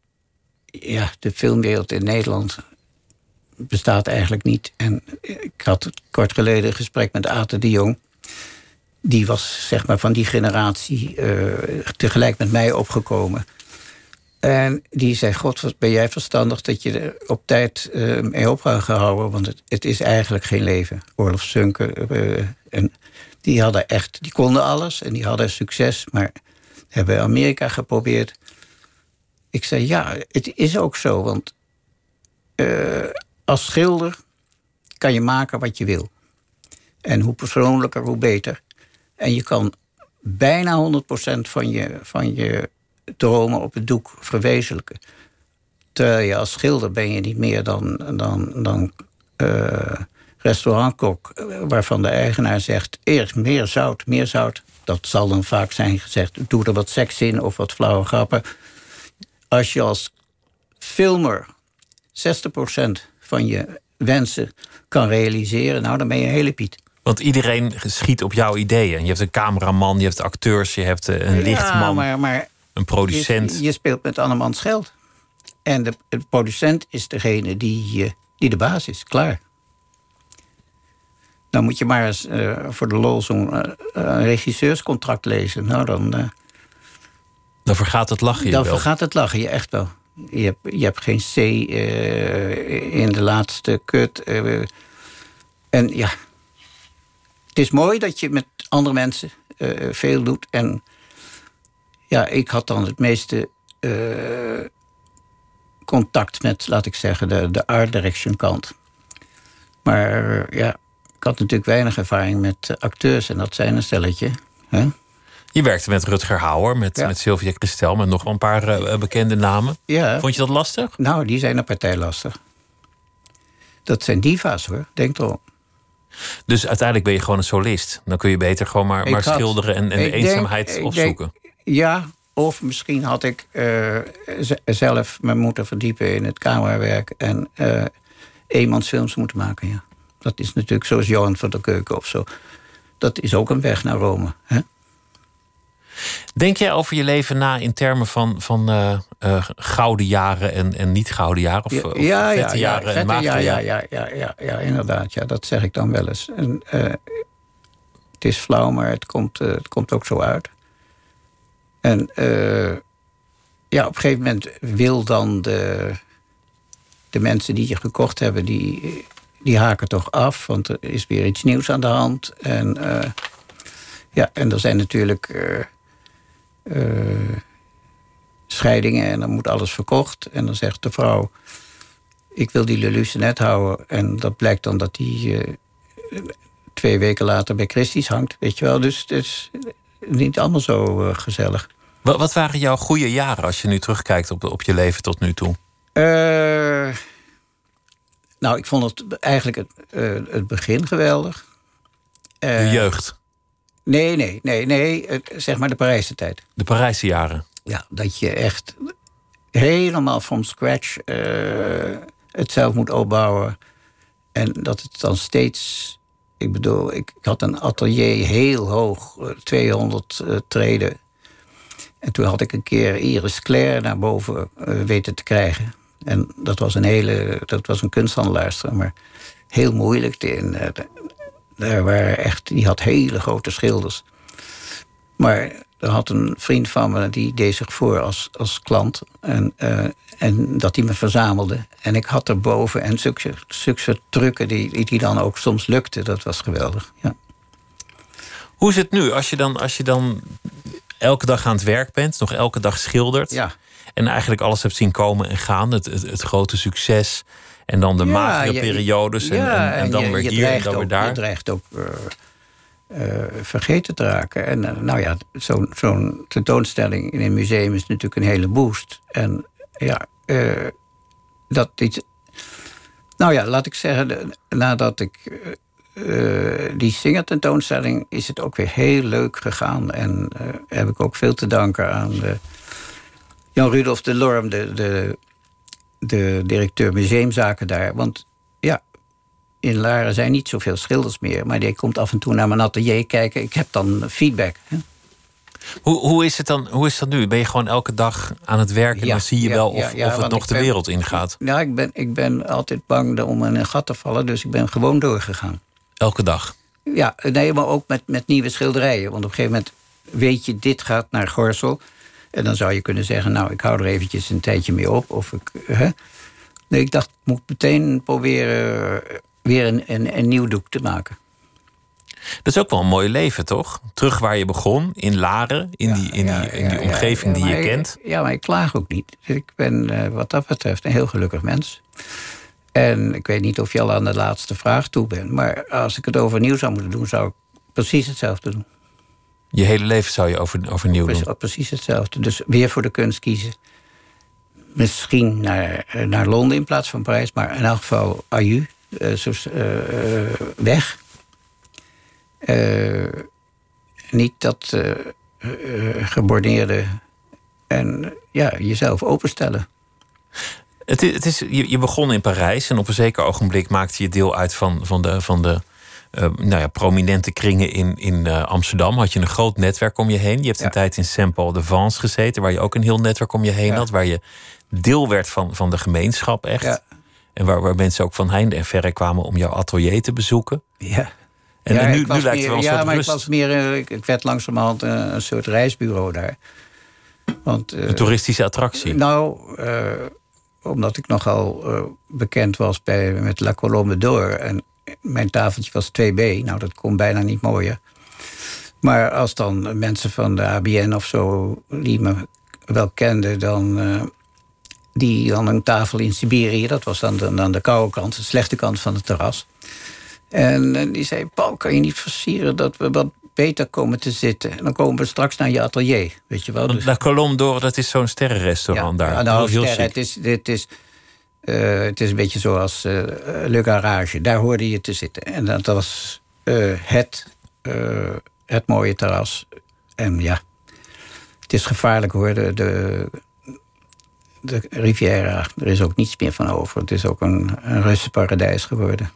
ja, de filmwereld in Nederland bestaat eigenlijk niet. En ik had kort geleden een gesprek met Aten de Jong. Die was zeg maar van die generatie uh, tegelijk met mij opgekomen. En die zei, god, wat ben jij verstandig dat je er op tijd uh, mee op gaat gehouden. Want het, het is eigenlijk geen leven. Orlof Sunke. Uh, en die hadden echt, die konden alles en die hadden succes. Maar hebben Amerika geprobeerd. Ik zei, ja, het is ook zo. Want uh, als schilder kan je maken wat je wil. En hoe persoonlijker, hoe beter. En je kan bijna honderd procent van je, van je dromen op het doek verwezenlijken. Terwijl je als schilder ben je niet meer dan, dan, dan uh, restaurantkok, waarvan de eigenaar zegt, eerst meer zout, meer zout. Dat zal dan vaak zijn gezegd, doe er wat seks in of wat flauwe grappen. Als je als filmer zestig procent van je wensen kan realiseren, nou, dan ben je een hele piet. Want iedereen schiet op jouw ideeën. Je hebt een cameraman, je hebt acteurs, je hebt een lichtman, ja, maar, maar een producent. Je, je speelt met andermans geld. En de, de producent is degene die, die de baas is, klaar. Dan moet je maar eens uh, voor de lol zo'n uh, uh, regisseurscontract lezen. Nou, dan... Uh, dan vergaat het lachen je dan wel. Dan vergaat het lachen je echt wel. Je hebt, je hebt geen C uh, in de laatste cut. Uh, en ja... Het is mooi dat je met andere mensen uh, veel doet. En ja, ik had dan het meeste uh, contact met, laat ik zeggen, de, de art direction kant. Maar uh, ja, ik had natuurlijk weinig ervaring met uh, acteurs en dat zijn een stelletje. Hè? Je werkte met Rutger Hauer, met, ja. met Sylvia Kristel, met nog wel een paar uh, bekende namen. Ja. Vond je dat lastig? Nou, die zijn een partij lastig. Dat zijn diva's, hoor. Denk erom. Dus uiteindelijk ben je gewoon een solist. Dan kun je beter gewoon maar, maar had, schilderen en, en de eenzaamheid denk, opzoeken. Denk, ja, of misschien had ik uh, z- zelf me moeten verdiepen in het camerawerk en uh, eenmansfilms moeten maken, ja. Dat is natuurlijk zoals Johan van der Keuken of zo. Dat is ook een weg naar Rome, hè? Denk jij over je leven na in termen van, van uh, uh, gouden jaren en, en niet gouden jaren? Of, ja, of ja, vette ja, jaren ja, en magere ja, jaren? ja, ja, ja, ja, inderdaad. Ja, dat zeg ik dan wel eens. En, uh, het is flauw, maar het komt, uh, het komt ook zo uit. En uh, ja, op een gegeven moment wil dan de, de mensen die je gekocht hebben, die, die haken toch af. Want er is weer iets nieuws aan de hand. En, uh, ja, en er zijn natuurlijk Uh, Uh, scheidingen en dan moet alles verkocht. En dan zegt de vrouw, ik wil die Leluce net houden. En dat blijkt dan dat die uh, twee weken later bij Christie's hangt. Weet je wel, dus het is niet allemaal zo uh, gezellig. Wat, wat waren jouw goede jaren als je nu terugkijkt op, op je leven tot nu toe? Uh, nou, ik vond het eigenlijk het, uh, het begin geweldig. Uh, je jeugd? Nee, nee, nee, nee. Zeg maar de Parijse tijd. De Parijse jaren? Ja, dat je echt helemaal from scratch uh, het zelf moet opbouwen. En dat het dan steeds... Ik bedoel, ik, ik had een atelier heel hoog, tweehonderd uh, treden. En toen had ik een keer Iris Claire naar boven uh, weten te krijgen. En dat was een hele... Dat was een kunsthandelaarster, maar heel moeilijk. In, uh, Daar waren echt, die had hele grote schilders. Maar er had een vriend van me, die deed zich voor als, als klant. En, uh, en dat hij me verzamelde. En ik had erboven en zulke, zulke trucken die, die dan ook soms lukten. Dat was geweldig, ja. Hoe is het nu, als je dan, als je dan elke dag aan het werk bent, nog elke dag schildert... Ja. En eigenlijk alles hebt zien komen en gaan, het, het, het grote succes... En dan de ja, magere je, periodes en, ja, en, en dan je, weer je hier en dan ook, weer daar. Je dreigt ook uh, uh, vergeten te raken. En uh, nou ja, zo'n zo'n tentoonstelling in een museum is natuurlijk een hele boost. En ja, uh, dat iets... Nou ja, laat ik zeggen, nadat ik uh, die Singer-tentoonstelling... is het ook weer heel leuk gegaan. En uh, heb ik ook veel te danken aan de Jan Rudolf de Lorm, de... de de directeur museumzaken daar. Want ja, in Laren zijn niet zoveel schilders meer... maar die komt af en toe naar mijn atelier kijken. Ik heb dan feedback. Hè? Hoe, hoe, is het dan, hoe is dat nu? Ben je gewoon elke dag aan het werken... en ja, dan zie je ja, wel of, ja, ja, of het nog de ben, wereld ingaat? Ja, ik ben, ik ben altijd bang om in een gat te vallen... dus ik ben gewoon doorgegaan. Elke dag? Ja, nee, maar ook met, met nieuwe schilderijen. Want op een gegeven moment weet je, dit gaat naar Gorssel... En dan zou je kunnen zeggen, nou, ik hou er eventjes een tijdje mee op. Of ik, hè? Nee, ik dacht, ik moet meteen proberen weer een, een, een nieuw doek te maken. Dat is ook wel een mooi leven, toch? Terug waar je begon, in Laren, in, ja, die, in, ja, die, in die ja, omgeving ja, ja, die je ik, kent. Ja, maar ik klaag ook niet. Ik ben wat dat betreft een heel gelukkig mens. En ik weet niet of je al aan de laatste vraag toe bent... maar als ik het overnieuw zou moeten doen, zou ik precies hetzelfde doen. Je hele leven zou je over, overnieuw doen? Precies, precies hetzelfde. Dus weer voor de kunst kiezen. Misschien naar, naar Londen in plaats van Parijs... maar in elk geval aju, uh, zo, uh, weg. Uh, niet dat uh, uh, geborneerde... en ja, jezelf openstellen. Het is, het is, je, je begon in Parijs en op een zeker ogenblik maakte je deel uit van, van de... Van de Uh, nou ja, prominente kringen in, in uh, Amsterdam. Had je een groot netwerk om je heen. Je hebt ja. een tijd in Saint-Paul-de-Vence gezeten... waar je ook een heel netwerk om je heen ja. had. Waar je deel werd van, van de gemeenschap echt. Ja. En waar, waar mensen ook van heinde en verre kwamen... om jouw atelier te bezoeken. Ja. En, ja, en nu, nu nu lijkt het wel een ja, soort maar rust. Ik, was meer, uh, ik werd langzamerhand uh, een soort reisbureau daar. Want, uh, een toeristische attractie? Nou, uh, omdat ik nogal uh, bekend was bij, met La Colombe d'Or... en mijn tafeltje was twee B. Nou, dat kon bijna niet mooier. Maar als dan mensen van de A B N of zo, die me wel kenden, dan uh, die dan een tafel in Siberië, dat was dan de, dan de koude kant, de slechte kant van het terras. En uh, die zei: Paul, kan je niet versieren dat we wat beter komen te zitten? En dan komen we straks naar je atelier, weet je wel. Dus, La Colombe d'Or, dat is zo'n sterrenrestaurant ja, daar. Nou, heel sterren, het is, het is Uh, het is een beetje zoals uh, Le Garage. Daar hoorde je te zitten. En dat was uh, het, uh, het mooie terras. En ja, het is gevaarlijk hoor. De, de, de Riviera, er is ook niets meer van over. Het is ook een, een rustparadijs geworden.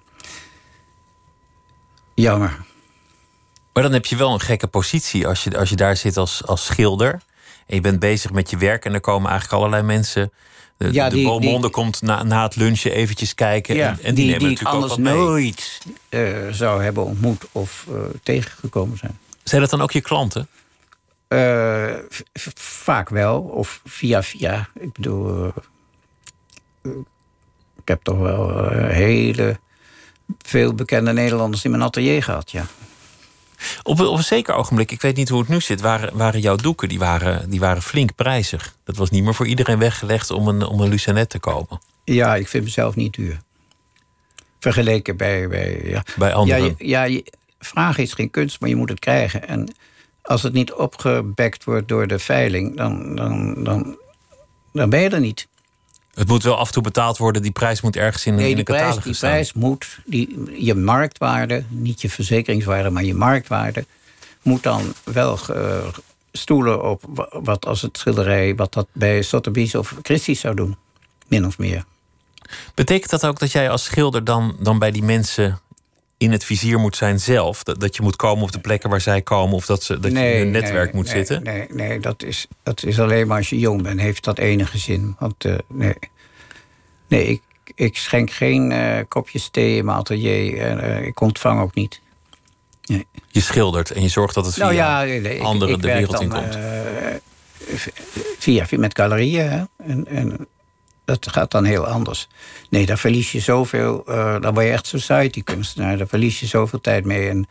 Jammer. Maar dan heb je wel een gekke positie als je, als je daar zit als, als schilder. En je bent bezig met je werk en er komen eigenlijk allerlei mensen. De, ja, de die, Beaumonde die, komt na, na het lunchen eventjes kijken. Ja, en, en die, die, nemen die natuurlijk anders ook wat mee. nooit uh, zou hebben ontmoet of uh, tegengekomen zijn. Zijn dat dan ook je klanten? Uh, v- vaak wel, of via via. Ik bedoel, uh, uh, ik heb toch wel uh, hele veel bekende Nederlanders in mijn atelier gehad, ja. Op, op een zeker ogenblik, ik weet niet hoe het nu zit, waren, waren jouw doeken die waren, die waren flink prijzig. Dat was niet meer voor iedereen weggelegd om een, om een Lucanet te kopen. Ja, ik vind mezelf niet duur. Vergeleken bij... Bij, ja. bij anderen. Ja, je, ja je, vragen is geen kunst, maar je moet het krijgen. En als het niet opgebekt wordt door de veiling, dan, dan, dan, dan ben je er niet. Het moet wel af en toe betaald worden, die prijs moet ergens in, nee, in de prijs, catalogus die staan. prijs moet, die, je marktwaarde, niet je verzekeringswaarde, maar je marktwaarde, moet dan wel uh, stoelen op wat als het schilderij, wat dat bij Sotheby's of Christie's zou doen. Min of meer. Betekent dat ook dat jij als schilder dan, dan bij die mensen in het vizier moet zijn zelf? Dat, dat je moet komen op de plekken waar zij komen, of dat, ze, dat nee, je in een netwerk nee, moet nee, zitten? Nee, nee dat, is, dat is alleen maar als je jong bent, heeft dat enige zin. Want uh, nee, nee ik, ik schenk geen uh, kopjes thee in mijn atelier. Uh, ik ontvang ook niet. Nee. Je schildert en je zorgt dat het via nou ja, nee, anderen ik, ik de wereld dan, in komt. Uh, via, via met galerieën. Hè? En, en dat gaat dan heel anders. Nee, daar verlies je zoveel. Uh, dan word je echt society-kunstenaar. Daar verlies je zoveel tijd mee. En,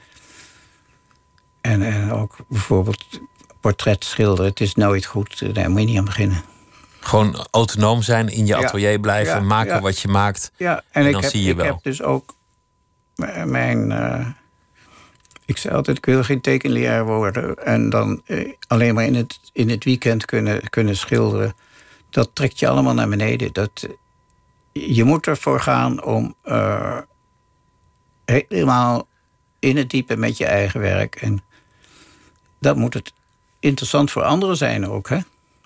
en, en ook bijvoorbeeld portret schilderen. Het is nooit goed. Daar moet je niet aan beginnen. Gewoon autonoom zijn, in je atelier ja, blijven, ja, maken ja. wat je maakt. Ja, en, en ik dan heb, zie je ik wel. heb dus ook mijn... Uh, ik zei altijd, ik wil geen tekenleraar worden. En dan uh, alleen maar in het, in het weekend kunnen, kunnen schilderen. Dat trekt je allemaal naar beneden. Dat, je moet ervoor gaan om uh, helemaal in het diepe met je eigen werk. En dat moet het interessant voor anderen zijn ook, hè?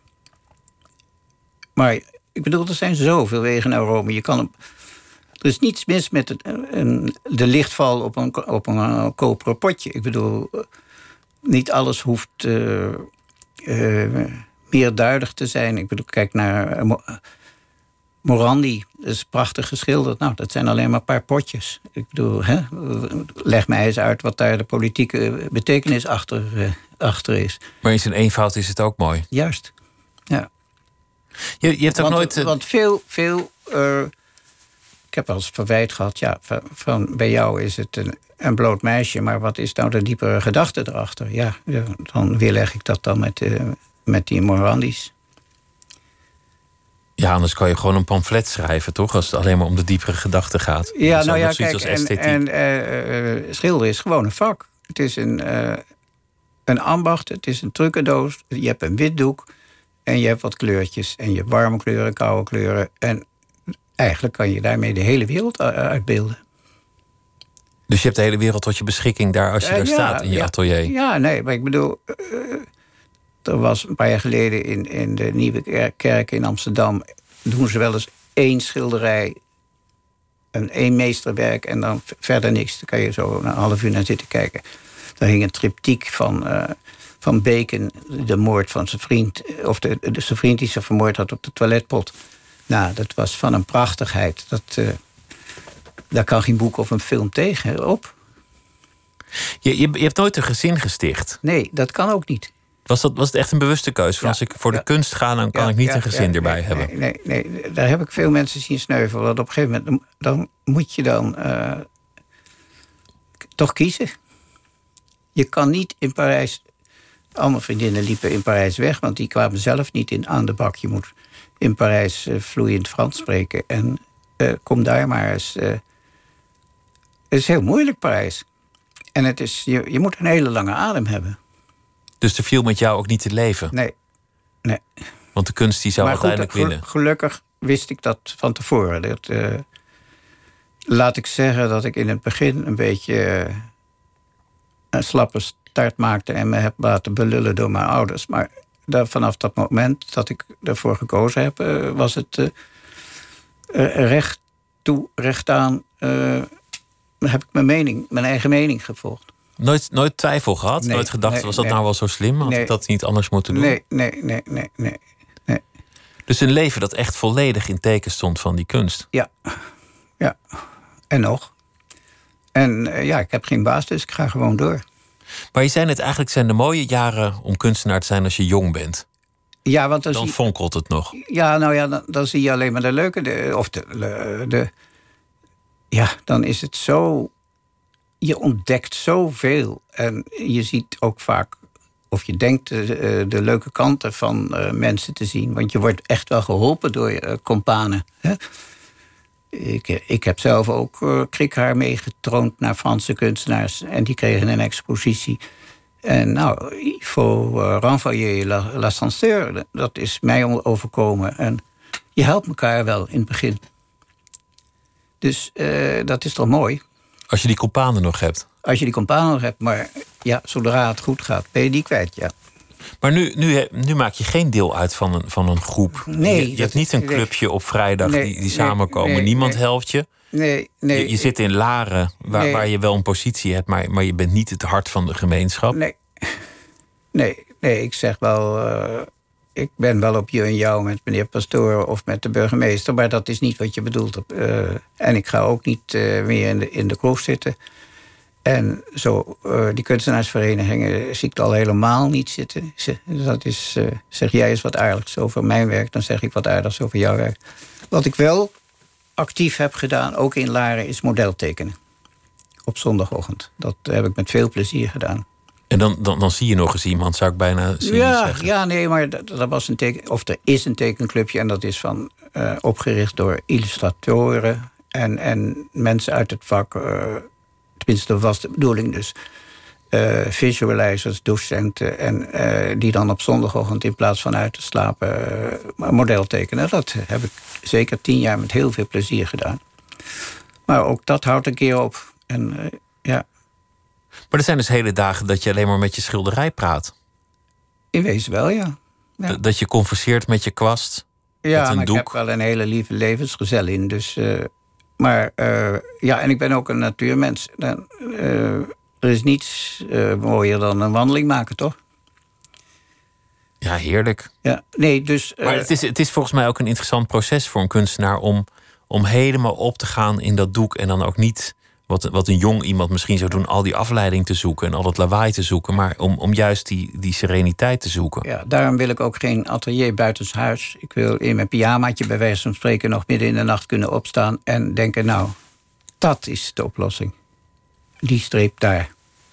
Maar ik bedoel, er zijn zoveel wegen naar Rome. Je kan op, er is niets mis met het, een, de lichtval op een, op een uh, koperen potje. Ik bedoel, niet alles hoeft uh, uh, meer duidelijk te zijn. Ik bedoel, kijk naar uh, Morandi. Dat is prachtig geschilderd. Nou, dat zijn alleen maar een paar potjes. Ik bedoel, hè, leg mij eens uit wat daar de politieke betekenis achter, uh, achter is. Maar in zijn eenvoud is het ook mooi. Juist, ja. Je, je hebt ook want, nooit... Uh... Want veel... veel uh, ik heb wel eens verwijt gehad, ja, van, van bij jou is het een, een bloot meisje, maar wat is nou de diepere gedachte erachter? Ja, dan weerleg ik dat dan met, uh, met die Morandis. Ja, anders kan je gewoon een pamflet schrijven, toch? Als het alleen maar om de diepere gedachte gaat. Ja, nou ja, kijk, als en, en uh, uh, schilderen is gewoon een vak. Het is een, uh, een ambacht, het is een trucendoos. Je hebt een wit doek en je hebt wat kleurtjes. En je hebt warme kleuren, koude kleuren. En eigenlijk kan je daarmee de hele wereld uitbeelden. Dus je hebt de hele wereld tot je beschikking daar als je uh, daar ja, staat in je ja, atelier? Ja, nee, maar ik bedoel... Uh, er was een paar jaar geleden in, in de Nieuwe Kerk in Amsterdam... doen ze wel eens één schilderij, een één meesterwerk... en dan verder niks. Daar kan je zo een half uur naar zitten kijken. Daar hing een triptiek van, uh, van Bacon, de moord van zijn vriend... of de, de, zijn vriend die ze vermoord had op de toiletpot. Nou, dat was van een prachtigheid. Dat, uh, daar kan geen boek of een film tegen op. Je, je, je hebt nooit een gezin gesticht? Nee, dat kan ook niet. Was, dat, was het echt een bewuste keuze? Van ja, als ik voor ja. de kunst ga, dan kan ja, ik niet ja, een gezin ja, erbij nee, hebben. Nee, nee, nee, daar heb ik veel mensen zien sneuvelen. Want op een gegeven moment dan moet je dan uh, toch kiezen. Je kan niet in Parijs... Al mijn vriendinnen liepen in Parijs weg, want die kwamen zelf niet in aan de bak. Je moet in Parijs uh, vloeiend Frans spreken. En uh, kom daar maar eens. Uh, het is heel moeilijk, Parijs. En het is, je, je moet een hele lange adem hebben. Dus er viel met jou ook niet te leven? Nee. nee. Want de kunst die zou maar uiteindelijk goed, winnen. Gelukkig wist ik dat van tevoren. Dat, uh, laat ik zeggen dat ik in het begin een beetje uh, een slappe start maakte en me heb laten belullen door mijn ouders. Maar daar, vanaf dat moment dat ik ervoor gekozen heb, uh, was het uh, uh, recht toe, recht aan, uh, heb ik mijn mening, mijn eigen mening gevolgd. Nooit, nooit twijfel gehad? Nee, nooit gedacht, nee, was dat nee. nou wel zo slim? Had Nee. ik dat niet anders moeten doen? Nee, nee, nee, nee, nee, nee. Dus een leven dat echt volledig in teken stond van die kunst. Ja, ja. En nog. En uh, ja, ik heb geen baas, dus ik ga gewoon door. Maar je zei net, eigenlijk zijn de mooie jaren om kunstenaar te zijn als je jong bent. Ja, want dan, Dan zie, fonkelt het nog. ja, nou ja, dan, dan zie je alleen maar de leuke. De, of de, de, de. Ja, dan is het zo. Je ontdekt zoveel. En je ziet ook vaak. Of je denkt de, de leuke kanten van uh, mensen te zien. Want je wordt echt wel geholpen door je uh, companen. Hè? Ik, ik heb zelf ook uh, Krikhaar meegetroond naar Franse kunstenaars. En die kregen een expositie. En nou, il faut uh, renvoyer la, l'ascenseur. Dat is mij overkomen. En je helpt elkaar wel in het begin. Dus uh, dat is toch mooi. Als je die companen nog hebt. Als je die companen nog hebt. Maar ja, zodra het goed gaat, ben je die kwijt, ja. Maar nu, nu, nu maak je geen deel uit van een, van een groep. Nee, je, je hebt niet een clubje op vrijdag nee, die, die nee, samenkomen. nee, Niemand nee. helpt je. Nee, nee. Je, je zit in Laren, waar, nee. waar je wel een positie hebt... Maar, maar je bent niet het hart van de gemeenschap. Nee, nee, nee ik zeg wel... Uh, ik ben wel op je en jou met meneer Pastoor of met de burgemeester... maar dat is niet wat je bedoelt. Uh, en ik ga ook niet uh, meer in de, in de kroeg zitten... En zo, uh, die kunstenaarsverenigingen zie ik al helemaal niet zitten. Dat is, uh, zeg jij eens wat aardigs over mijn werk... dan zeg ik wat aardigs over jouw werk. Wat ik wel actief heb gedaan, ook in Laren, is modeltekenen. Op zondagochtend. Dat heb ik met veel plezier gedaan. En dan, dan, dan zie je nog eens iemand, zou ik bijna zien ja, zeggen. ja, nee, maar dat, dat was een teken, of er is een tekenclubje... en dat is van, uh, opgericht door illustratoren en, en mensen uit het vak... Uh, Tenminste, dat was de bedoeling dus. Uh, visualizers, docenten... en uh, die dan op zondagochtend in plaats van uit te slapen... Uh, model tekenen. Dat heb ik zeker tien jaar met heel veel plezier gedaan. Maar ook dat houdt een keer op. En, uh, ja. Maar er zijn dus hele dagen dat je alleen maar met je schilderij praat. In wezen wel, ja. ja. D- dat je converseert met je kwast, ja, met een maar doek. ik heb wel een hele lieve levensgezellin. Dus... Uh, Maar uh, ja, en ik ben ook een natuurmens. Uh, er is niets uh, mooier dan een wandeling maken, toch? Ja, heerlijk. Ja, nee, dus... Uh, maar het is, het is volgens mij ook een interessant proces voor een kunstenaar... om, om helemaal op te gaan in dat doek... en dan ook niet, wat, wat een jong iemand misschien zou doen... al die afleiding te zoeken en al dat lawaai te zoeken... maar om, om juist die, die sereniteit te zoeken. Ja, daarom wil ik ook geen atelier buitenshuis. Ik wil in mijn pyjamaatje bij wijze van spreken... nog midden in de nacht kunnen opstaan en denken... nou, dat is de oplossing. Die streep daar.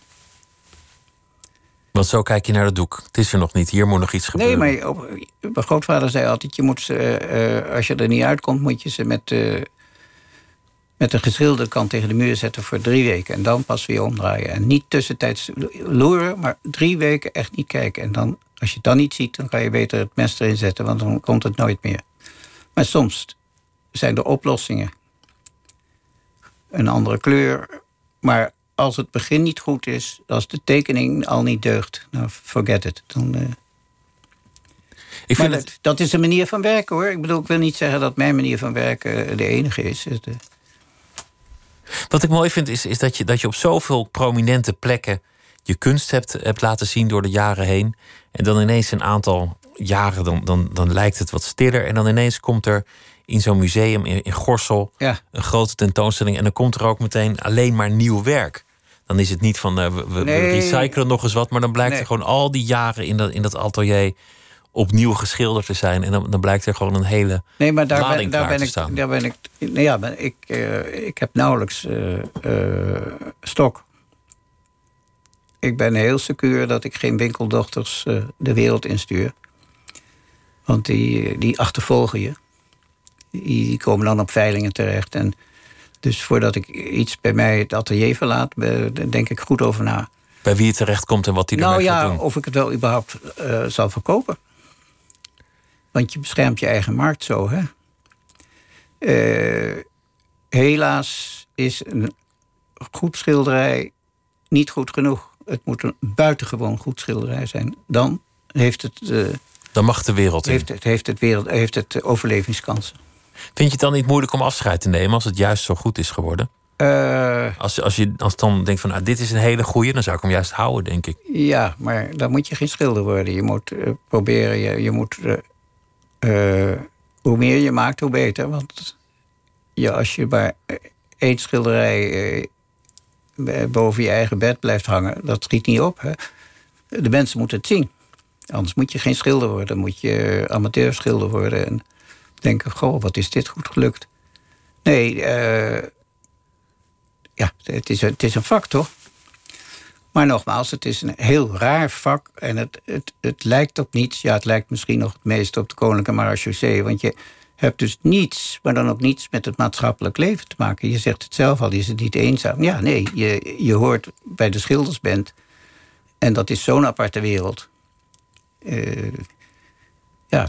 Want zo kijk je naar het doek. Het is er nog niet, hier moet nog iets gebeuren. Nee, maar op, mijn grootvader zei altijd... Je moet ze, uh, als je er niet uitkomt, moet je ze met... Uh, met een geschilderde kant tegen de muur zetten voor drie weken. En dan pas weer omdraaien. En niet tussentijds loeren, maar drie weken echt niet kijken. En dan, als je het dan niet ziet, dan kan je beter het mes erin zetten... want dan komt het nooit meer. Maar soms zijn er oplossingen. Een andere kleur. Maar als het begin niet goed is... als de tekening al niet deugt, nou, forget it. Dan... Uh... Ik vind maar het... dat, dat is een manier van werken, hoor. Ik bedoel, ik wil niet zeggen dat mijn manier van werken de enige is. De... Wat ik mooi vind, is, is dat, je, dat je op zoveel prominente plekken... je kunst hebt, hebt laten zien door de jaren heen. En dan ineens een aantal jaren, dan, dan, dan lijkt het wat stiller. En dan ineens komt er in zo'n museum in, in Gorssel... Ja. een grote tentoonstelling. En dan komt er ook meteen alleen maar nieuw werk. Dan is het niet van, uh, we, we, nee. we recyclen nog eens wat... maar dan blijkt Nee. er gewoon al die jaren in dat, in dat atelier... opnieuw geschilderd te zijn. En dan, dan blijkt er gewoon een hele nee, maar daar ben, lading daar klaar ben te ik, staan. daar ben ik. Nee, ja, ben ik, uh, ik heb nauwelijks uh, uh, stok. ik ben heel secuur dat ik geen winkeldochters uh, de wereld instuur. Want die, die achtervolgen je. Die, die komen dan op veilingen terecht. En dus voordat ik iets bij mij het atelier verlaat, denk ik goed over na. Bij wie het terecht komt en wat hij ermee nou, gaat ja, doen? Of ik het wel überhaupt uh, zal verkopen. Want je beschermt je eigen markt zo, hè. Uh, helaas is een goed schilderij niet goed genoeg. Het moet een buitengewoon goed schilderij zijn. Dan heeft het... Uh, Dan mag de wereld in. Heeft het, heeft het, wereld, heeft het overlevingskansen. Vind je het dan niet moeilijk om afscheid te nemen als het juist zo goed is geworden? Uh, als, als je als dan denkt van, ah, dit is een hele goeie, dan zou ik hem juist houden, denk ik. Ja, maar dan moet je geen schilder worden. Je moet uh, proberen, je, je moet... Uh, uh, hoe meer je maakt, hoe beter. Want ja, als je maar één schilderij uh, boven je eigen bed blijft hangen, dat schiet niet op. Hè? De mensen moeten het zien. Anders moet je geen schilder worden. Dan moet je amateurschilder worden. En denken, goh, wat is dit goed gelukt. Nee, uh, ja, het is, het is een vak, toch? Maar nogmaals, het is een heel raar vak. En het, het, het lijkt op niets. Ja, het lijkt misschien nog het meest op de Koninklijke Marechaussee. Want je hebt dus niets, maar dan ook niets met het maatschappelijk leven te maken. Je zegt het zelf al, je is het niet eenzaam. Ja, nee, je, je hoort bij de schildersband. En dat is zo'n aparte wereld. Uh, ja,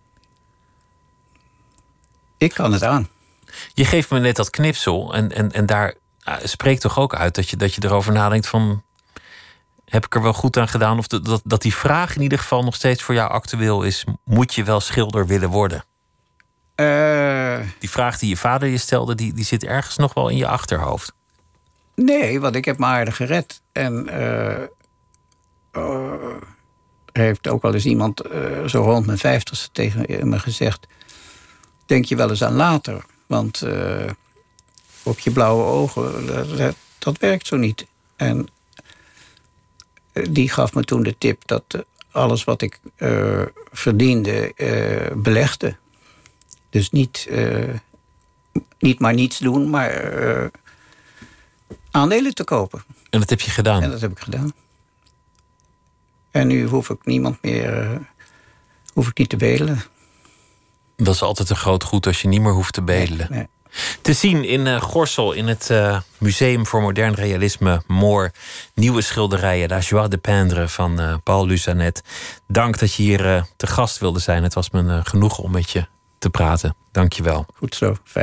ik kan het aan. Je geeft me net dat knipsel en, en, en daar uh, spreekt toch ook uit dat je, dat je erover nadenkt van, heb ik er wel goed aan gedaan? Of dat, dat die vraag in ieder geval nog steeds voor jou actueel is, moet je wel schilder willen worden? Uh, die vraag die je vader je stelde, die, die zit ergens nog wel in je achterhoofd. Nee, want ik heb me aardig gered. En uh, uh, er heeft ook wel eens iemand uh, zo rond mijn vijftigste tegen me gezegd, denk je wel eens aan later. Want uh, op je blauwe ogen, dat, dat werkt zo niet. En uh, die gaf me toen de tip dat uh, alles wat ik uh, verdiende, uh, belegde. Dus niet, uh, niet maar niets doen, maar uh, aandelen te kopen. En dat heb je gedaan? En dat heb ik gedaan. En nu hoef ik niemand meer, uh, hoef ik niet te bedelen. Dat is altijd een groot goed als je niet meer hoeft te bedelen. Nee, nee. Te zien in uh, Gorssel, in het uh, Museum voor Modern Realisme Moor. Nieuwe schilderijen, La Joie de Peindre van uh, Paul Luzanet. Dank dat je hier uh, te gast wilde zijn. Het was me uh, genoeg om met je te praten. Dank je wel. Goed zo, fijn.